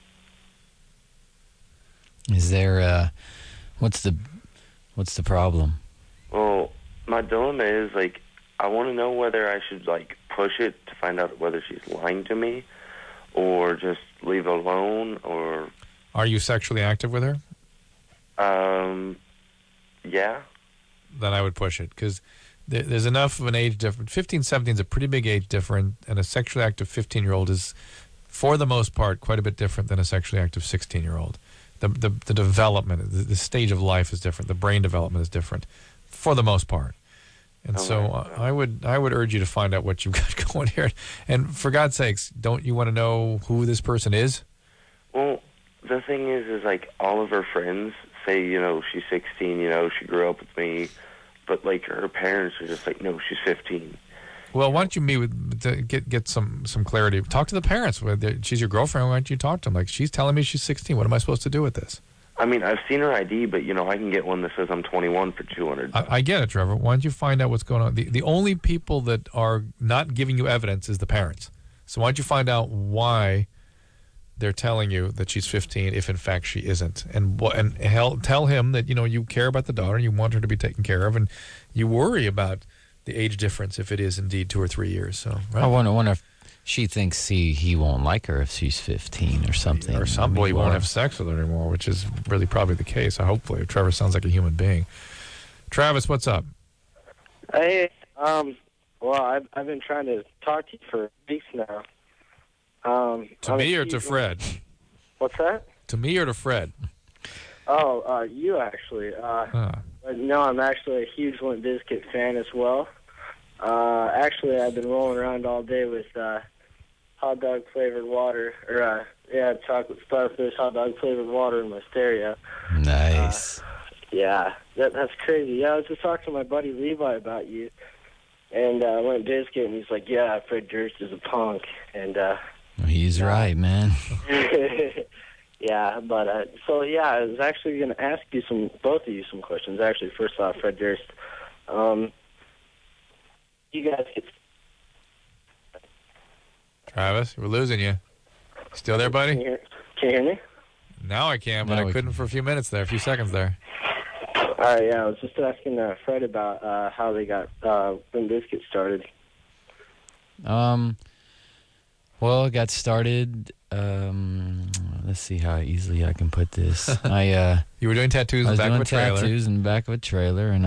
Is there what's the problem?
Well, my dilemma is, I want to know whether I should, push it to find out whether she's lying to me or just leave it alone, or...
Are you sexually active with her?
Yeah.
Then I would push it, because there's enough of an age difference. 15, 17 is a pretty big age difference, and a sexually active 15-year-old is, for the most part, quite a bit different than a sexually active 16-year-old. The development, the stage of life is different. The brain development is different, for the most part. And I would urge you to find out what you've got going here. And for God's sakes, don't you want to know who this person is?
Well, the thing is like all of her friends say, you know, she's 16, you know, she grew up with me, but like her parents are just like, no, she's 15.
Well, why don't you meet with to get some clarity? Talk to the parents. She's your girlfriend. Why don't you talk to them? Like, she's telling me she's 16. What am I supposed to do with this?
I mean, I've seen her ID, but you know, I can get one that says I'm 21 for $200.
I get it, Trevor. Why don't you find out what's going on? The only people that are not giving you evidence is the parents. So why don't you find out why they're telling you that she's 15 if in fact she isn't, and tell him that, you know, you care about the daughter and you want her to be taken care of, and you worry about the age difference if it is indeed 2 or 3 years. So right?
I wonder if she thinks he won't like her if she's 15 or something.
Or some boy won't have sex with her anymore, which is really probably the case. Hopefully, Trevor sounds like a human being. Travis, what's up?
Hey, well, I've been trying to talk to you for weeks now.
To me or to Fred?
What's that?
To me or to Fred?
Oh, you actually. No, I'm actually a huge Limp Bizkit fan as well. Actually, I've been rolling around all day with hot dog flavored water, or chocolate starfish hot dog flavored water in my stereo.
Nice.
Yeah, that's crazy. Yeah, I was just talking to my buddy Levi about you, and Limp Bizkit, and he's like, "Yeah, Fred Durst is a punk," and
he's right, man.
Yeah, but so yeah, I was actually going to ask you both of you some questions. Actually, first off, Fred Durst, you guys get.
Travis, we're losing you. Still there, buddy?
Can you hear me?
Now I can, but I couldn't for a few minutes there, a few seconds there.
All right, yeah, I was just asking Fred about how they got Limp Bizkit started.
Well, it got started. Let's see how easily I can put this.
You were doing tattoos in the back of a trailer.
I was doing tattoos in the back of a trailer, and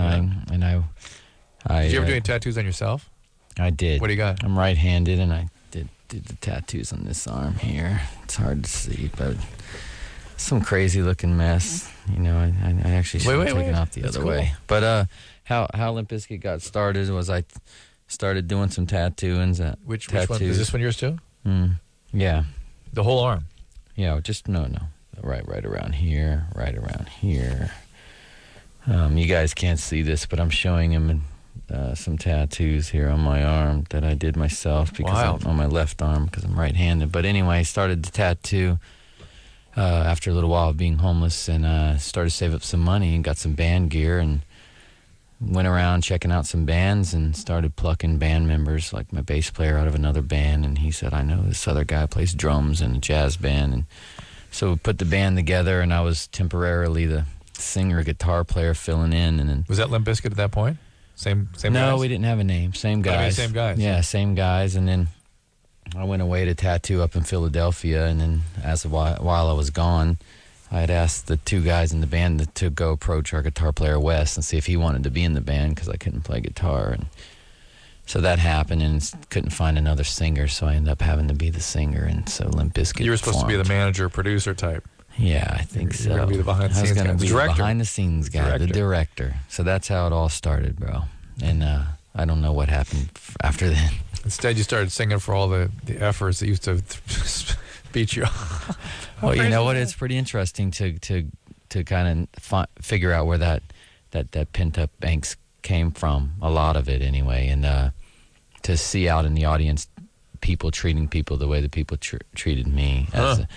Did you ever do any tattoos on yourself?
I did.
What do you got?
I'm right-handed, and I did the tattoos on this arm here. It's hard to see, but some crazy-looking mess. You know, I actually should have taken off the other way. But how Limp Bizkit got started was I started doing some tattooings.
Which one? Is this one yours too?
Yeah.
The whole arm?
Yeah, just no. Right around here, right around here. You guys can't see this, but I'm showing him some tattoos here on my arm that I did myself because on my left arm because I'm right-handed. But anyway, I started to tattoo after a little while of being homeless, and started to save up some money and got some band gear and went around checking out some bands and started plucking band members, like my bass player out of another band, and he said, I know this other guy plays drums in a jazz band. And so we put the band together, and I was temporarily the singer, guitar player filling in. And then,
was that Limp Bizkit at that point? Same
No,
guys?
we didn't have a name. Same guys.
I mean, same guys.
Yeah, same guys. And then I went away to tattoo up in Philadelphia, and then while I was gone, I had asked the two guys in the band to go approach our guitar player, Wes, and see if he wanted to be in the band because I couldn't play guitar. And so that happened, and couldn't find another singer, so I ended up having to be the singer, and so Limp Bizkit
You were supposed to be the manager, producer type.
Yeah, I think so.
You were going to be the behind-the-scenes guy.
I was going to be the
director.
behind-the-scenes guy, the director. So that's how it all started, bro. And I don't know what happened after then.
Instead, you started singing for all the efforts that used to beat you.
Well, you know what? It's pretty interesting to kind of figure out where that pent-up angst came from. A lot of it, anyway, and to see out in the audience people treating people the way that people treated me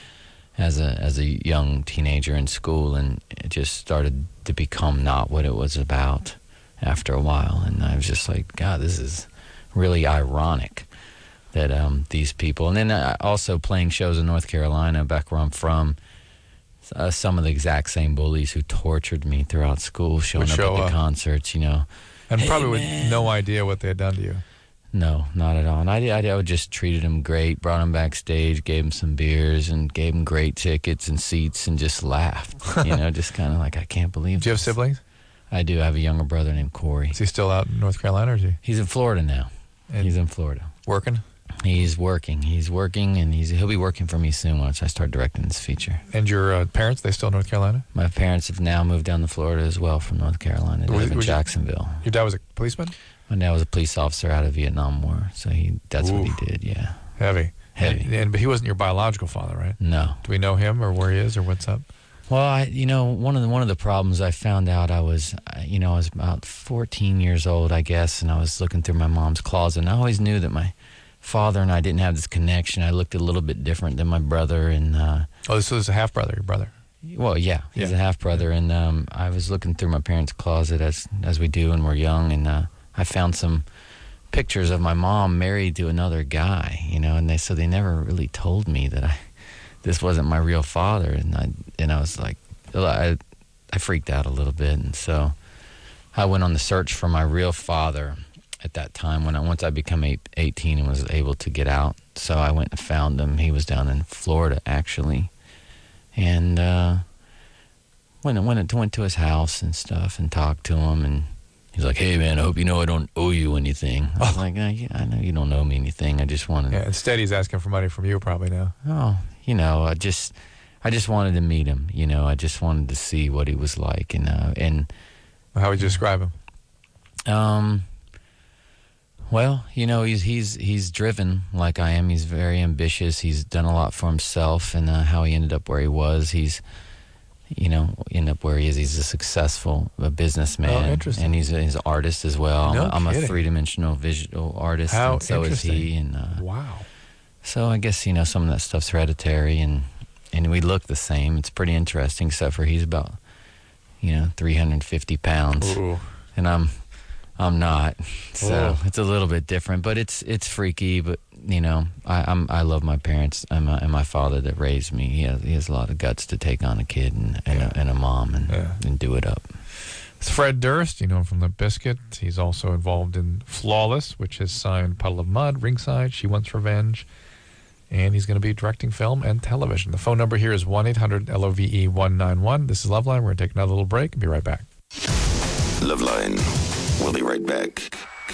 as a young teenager in school, and it just started to become not what it was about after a while. And I was just like, God, this is really ironic that these people, and then also playing shows in North Carolina, back where I'm from, some of the exact same bullies who tortured me throughout school showing up at the concerts, you know.
And probably with no idea what they had done to you.
No, not at all. And I just treated them great, brought them backstage, gave them some beers, and gave them great tickets and seats, and just laughed. You know, just kind of like, I can't believe
Do you have siblings?
I do. I have a younger brother named Corey.
Is he still out in North Carolina, or is he?
He's in Florida now. He's in Florida.
Working?
He's working, and he'll be working for me soon once I start directing this feature.
And your parents, they still in North Carolina?
My parents have now moved down to Florida as well from North Carolina. They live in Jacksonville.
Your dad was a policeman?
My dad was a police officer out of Vietnam War, so that's what he did, yeah.
Heavy.
Heavy.
But he wasn't your biological father, right?
No.
Do we know him or where he is or what's up?
Well, one of the problems I found out, I was about 14 years old, I guess, and I was looking through my mom's closet, and I always knew that my father and I didn't have this connection. I looked a little bit different than my brother, and
so there's a half brother, your brother.
Well, yeah, he's a half brother, and I was looking through my parents' closet as we do when we're young, and I found some pictures of my mom married to another guy, and they never really told me that this wasn't my real father, and I was like, I freaked out a little bit, and so I went on the search for my real father at that time once I became 18 and was able to get out. So I went and found him. He was down in Florida, actually, and went to his house and stuff and talked to him, and he's like, "Hey, man, I hope you know I don't owe you anything." I was like, "No, I know you don't owe me anything. I just wanted."
Yeah, instead he's asking for money from you probably now.
Oh, I just wanted to meet him. I just wanted to see what he was like, and
how would you describe him?
Well, he's driven like I am. He's very ambitious. He's done a lot for himself, and how he ended up where he was. He's end up where he is. He's a successful businessman.
Oh, interesting.
And he's an artist as well.
No
I'm a
kidding.
three-dimensional visual artist,
How
and so is he. And
wow.
So I guess some of that stuff's hereditary, and we look the same. It's pretty interesting, except for he's about 350 pounds,
Ooh.
and I'm not. So
Ooh.
it's a little bit different, but it's freaky. But I love my parents and my father that raised me. He has a lot of guts to take on a kid and a mom and do it up.
It's Fred Durst, you know him from Limp Bizkit. He's also involved in Flawless, which has signed Puddle of Mud, Ringside, She Wants Revenge, and he's going to be directing film and television. The phone number here is 1-800-LOVE-191. This is Loveline. We're going to take another little break and be right back.
Loveline. We'll be right back.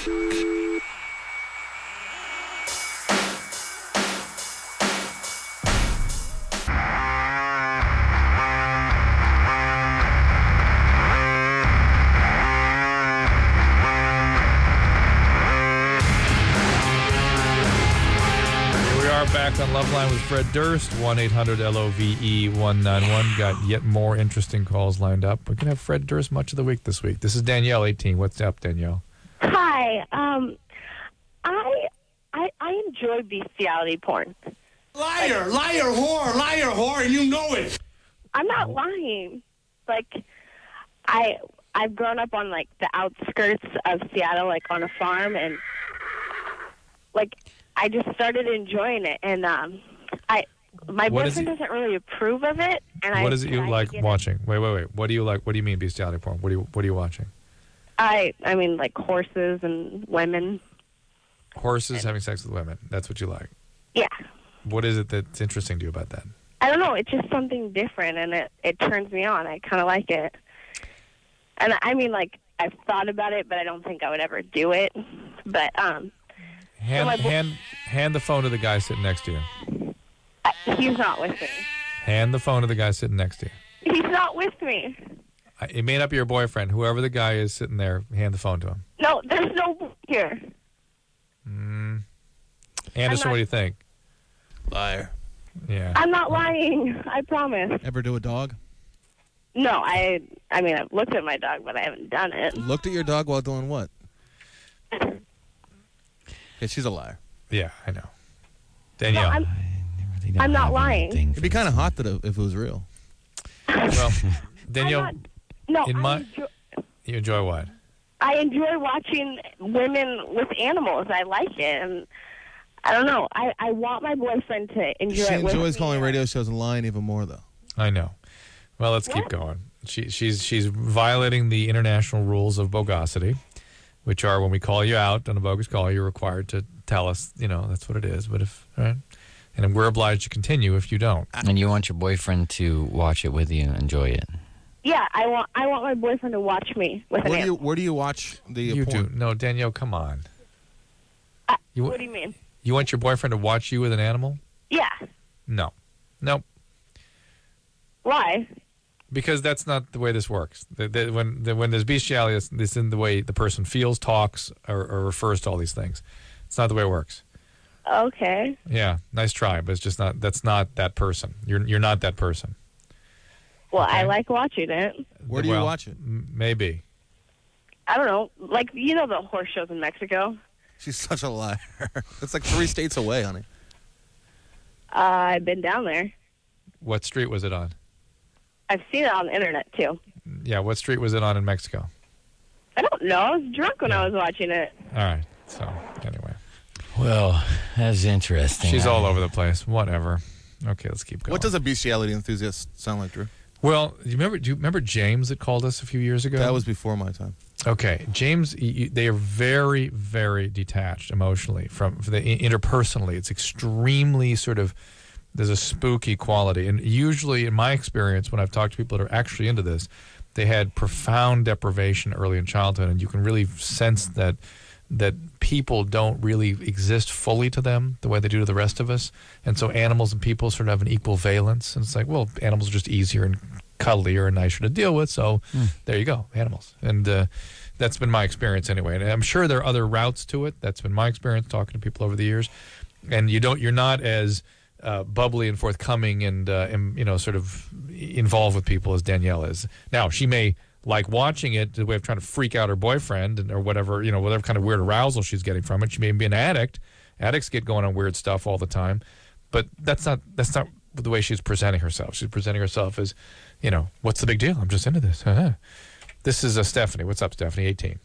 Back on Loveline with Fred Durst, 1-800-LOVE-191. Got yet more interesting calls lined up. We're going to have Fred Durst much of the week this week. This is Danielle, 18. What's up, Danielle?
Hi. I enjoy bestiality porn.
Liar, whore, and you know it.
I'm not lying. Like, I've grown up on, like, the outskirts of Seattle, like, on a farm, and, like, I just started enjoying it, and my boyfriend doesn't really approve of it. And
what is it you like watching? Wait. What do you like? What do you mean bestiality porn? What are you watching?
I mean, like horses and women.
Horses having sex with women. That's what you like?
Yeah.
What is it that's interesting to you about that?
I don't know. It's just something different, and it turns me on. I kind of like it. And I mean, like, I've thought about it, but I don't think I would ever do it. But
Hand the phone to the guy sitting next to you.
He's not with me.
Hand the phone to the guy sitting next to you.
He's not with me.
It may not be your boyfriend. Whoever the guy is sitting there, hand the phone to him.
No, there's no here.
Anderson, what do you think?
Liar.
Yeah.
I'm not lying. I promise.
Ever do a dog?
No, I mean, I've looked at my dog, but I haven't done it.
Looked at your dog while doing what? Yeah, she's a liar.
Yeah, I know. Danielle.
No, I'm not lying.
It'd be kind of hot if it was real.
Well, Danielle,
you
enjoy what?
I enjoy watching women with animals. I like it, and I don't know. I want my boyfriend to enjoy
She
it with
enjoys
me.
calling radio shows and lying even more, though.
I know. Well, let's keep going. She's violating the international rules of bogosity, which are when we call you out on a bogus call, you're required to tell us, that's what it is. But right? And we're obliged to continue if you don't.
And you want your boyfriend to watch it with you and enjoy it.
Yeah, I want my boyfriend to watch me with an animal.
Where do you watch the
You
porn?
do. No, Danielle, come on.
What do you mean?
You want your boyfriend to watch you with an animal?
Yeah.
No. Nope.
Why?
Because that's not the way this works. When there's bestiality, it's in the way the person feels, talks, or refers to all these things. It's not the way it works.
Okay.
Yeah, nice try, but it's just not. That's not that person. You're not that person.
Well, I like watching it.
Where do you watch it?
Maybe.
I don't know. Like, you know the horse shows in Mexico?
She's such a liar. That's like 3 states away, honey.
I've been down there.
What street was it on?
I've seen it on the internet, too.
Yeah, what street was it on in Mexico?
I don't know. I was drunk when I was watching it.
All right. So, anyway.
Well, that's interesting.
She's all over the place. Whatever. Okay, let's keep going.
What does a bestiality enthusiast sound like, Drew?
Well, do you remember James that called us a few years ago?
That was before my time.
Okay, James, they are very, very detached emotionally from the interpersonally. It's extremely sort of, there's a spooky quality. And usually, in my experience, when I've talked to people that are actually into this, they had profound deprivation early in childhood, and you can really sense that people don't really exist fully to them the way they do to the rest of us. And so animals and people sort of have an equal valence. And it's like, well, animals are just easier and cuddlier and nicer to deal with. So there you go, animals. And that's been my experience anyway. And I'm sure there are other routes to it. That's been my experience talking to people over the years. And you're not as bubbly and forthcoming and sort of involved with people as Danielle is. Now, she may like watching it the way of trying to freak out her boyfriend or whatever, whatever kind of weird arousal she's getting from it. She may be an addict. Addicts get going on weird stuff all the time. But that's not the way she's presenting herself. She's presenting herself as, what's the big deal? I'm just into this. This is Stephanie. What's up, Stephanie? 18.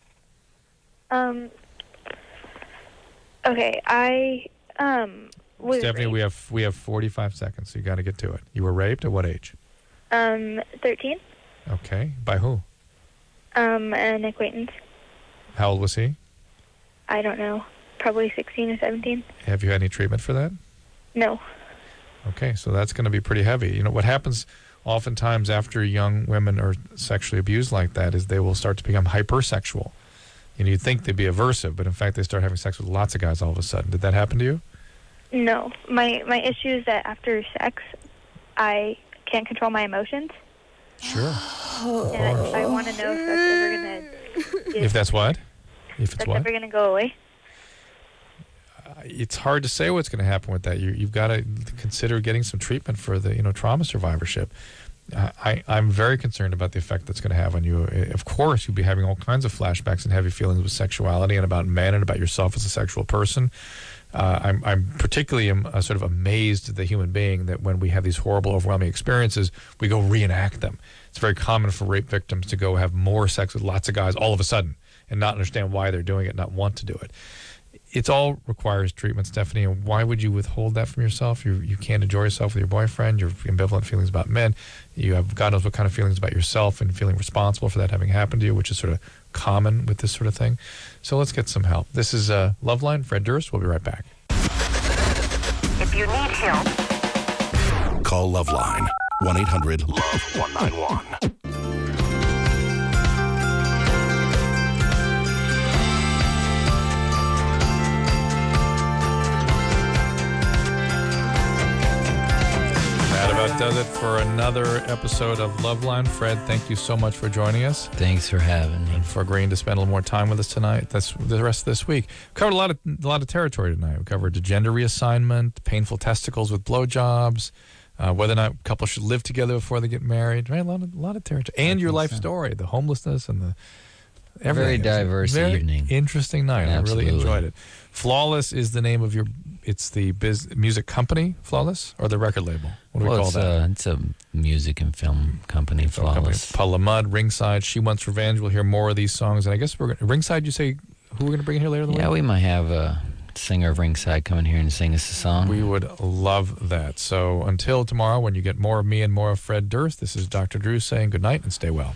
Okay,
Stephanie, we have 45 seconds, so you got to get to it. You were raped at what age?
13.
Okay. By who?
An acquaintance.
How old was he?
I don't know. Probably 16 or 17.
Have you had any treatment for that?
No.
Okay, so that's going to be pretty heavy. What happens oftentimes after young women are sexually abused like that is they will start to become hypersexual. You'd think they'd be aversive, but in fact they start having sex with lots of guys all of a sudden. Did that happen to you?
No. My issue is that after sex, I can't control my emotions.
Sure.
And I want to know if that's ever going to...
If that's what? If it's
that's
what?
ever going to go away.
It's hard to say what's going to happen with that. You've got to consider getting some treatment for the trauma survivorship. I'm very concerned about the effect that's going to have on you. Of course, you'll be having all kinds of flashbacks and heavy feelings with sexuality and about men and about yourself as a sexual person. I'm particularly sort of amazed at the human being that when we have these horrible, overwhelming experiences, we go reenact them. It's very common for rape victims to go have more sex with lots of guys all of a sudden and not understand why they're doing it, not want to do it. It all requires treatment, Stephanie, and why would you withhold that from yourself? You can't enjoy yourself with your boyfriend. You have ambivalent feelings about men. You have God knows what kind of feelings about yourself and feeling responsible for that having happened to you, which is sort of common with this sort of thing. So let's get some help. This is Loveline, Fred Durst. We'll be right back.
If you need help,
call Loveline, 1-800-LOVE-191.
That about does it for another episode of Loveline. Fred, thank you so much for joining us.
Thanks for having me.
And for agreeing to spend a little more time with us tonight. That's the rest of this week. We covered a lot of territory tonight. We covered the gender reassignment, painful testicles with blowjobs, whether or not couples should live together before they get married. Right, a lot of territory, and your life story, the homelessness and the everything.
Very diverse evening.
Interesting night.
Absolutely.
I really enjoyed it. Flawless is the name of it's the music company, Flawless, or the record label? What do we call that?
It's a music and film company, Flawless.
Paula Mudd, Ringside, She Wants Revenge. We'll hear more of these songs. And I guess Ringside, you say, who we're going to bring in here later in the week?
Yeah, we might have a singer of Ringside come in here and sing us a song.
We would love that. So until tomorrow, when you get more of me and more of Fred Durst, this is Dr. Drew saying good night and stay well.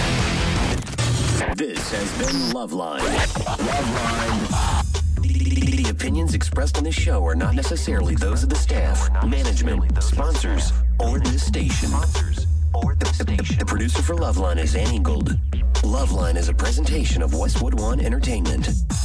This has been Loveline. Loveline. The opinions expressed on this show are not necessarily those of the staff, management, sponsors, or this station. The producer for Loveline is Annie Gold. Loveline is a presentation of Westwood One Entertainment.